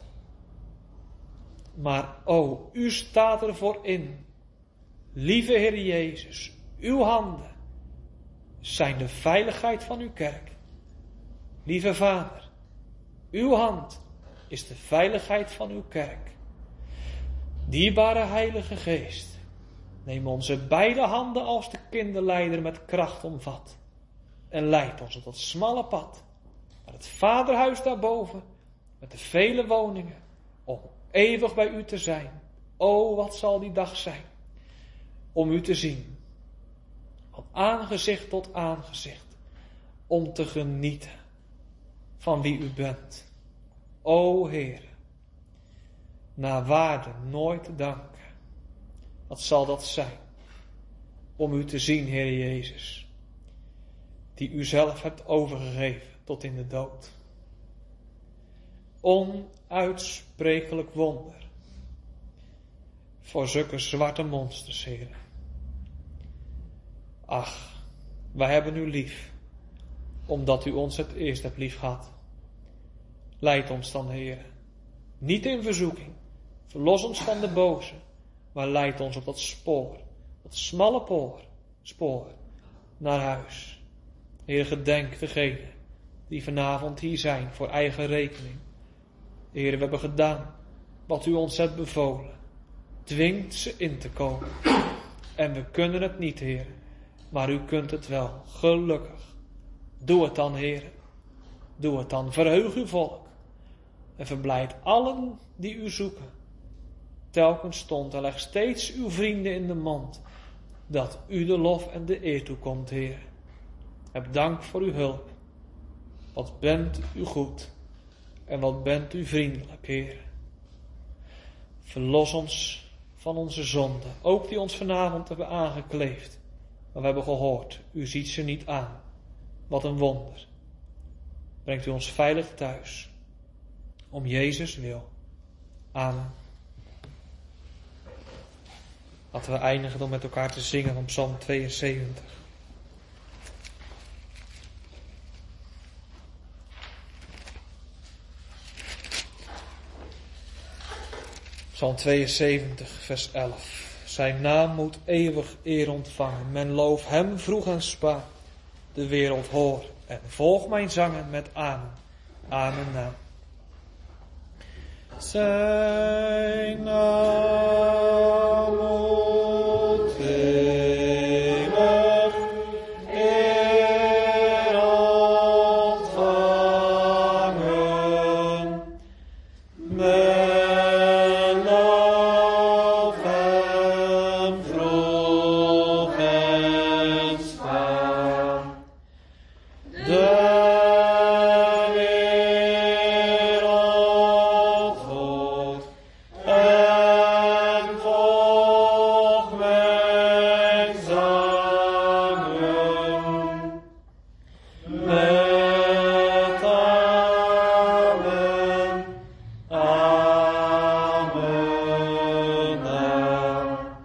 Maar o, u staat ervoor in. Lieve Heer Jezus, uw handen zijn de veiligheid van uw kerk. Lieve Vader, uw hand is de veiligheid van uw kerk. Dierbare Heilige Geest, Neem onze beide handen als de kinderleider met kracht omvat. En leid ons op dat smalle pad. Naar het vaderhuis daarboven. Met de vele woningen. Om eeuwig bij u te zijn. O, wat zal die dag zijn. Om u te zien. Van aangezicht tot aangezicht. Om te genieten. Van wie u bent. O Heer. Naar waarde nooit te danken. Wat zal dat zijn? Om u te zien, Heer Jezus. Die u zelf hebt overgegeven tot in de dood. Onuitsprekelijk wonder. Voor zulke zwarte monsters, Heer. Ach, wij hebben u lief. Omdat u ons het eerst hebt lief gehad. Leid ons dan, Heer. Niet in verzoeking. Verlos ons van de boze. Maar leid ons op dat spoor. Dat smalle poor, spoor. Naar huis. Heer, gedenk degenen die vanavond hier zijn voor eigen rekening. Heer, we hebben gedaan wat u ons hebt bevolen. Dwingt ze in te komen. En we kunnen het niet, Heer. Maar u kunt het wel. Gelukkig. Doe het dan, Heer. Doe het dan. Verheug uw volk. En verblijd allen die u zoeken. Telkens stond en leg steeds uw vrienden in de mond. Dat u de lof en de eer toekomt, Heer. Heb dank voor uw hulp. Wat bent u goed. En wat bent u vriendelijk, Heer. Verlos ons van onze zonden. Ook die ons vanavond hebben aangekleefd. Maar we hebben gehoord. U ziet ze niet aan. Wat een wonder. Brengt u ons veilig thuis. Om Jezus wil. Amen. Laten we eindigen door met elkaar te zingen van Psalm tweeënzeventig. Psalm tweeënzeventig, vers elf. Zijn naam moet eeuwig eer ontvangen. Men loof hem vroeg en spaat. De wereld hoor en volg mijn zangen met amen. Amen na. Zijn naam moet eeuwig eer ontvangen. Men loof hem vroeg en spaat. De Amen.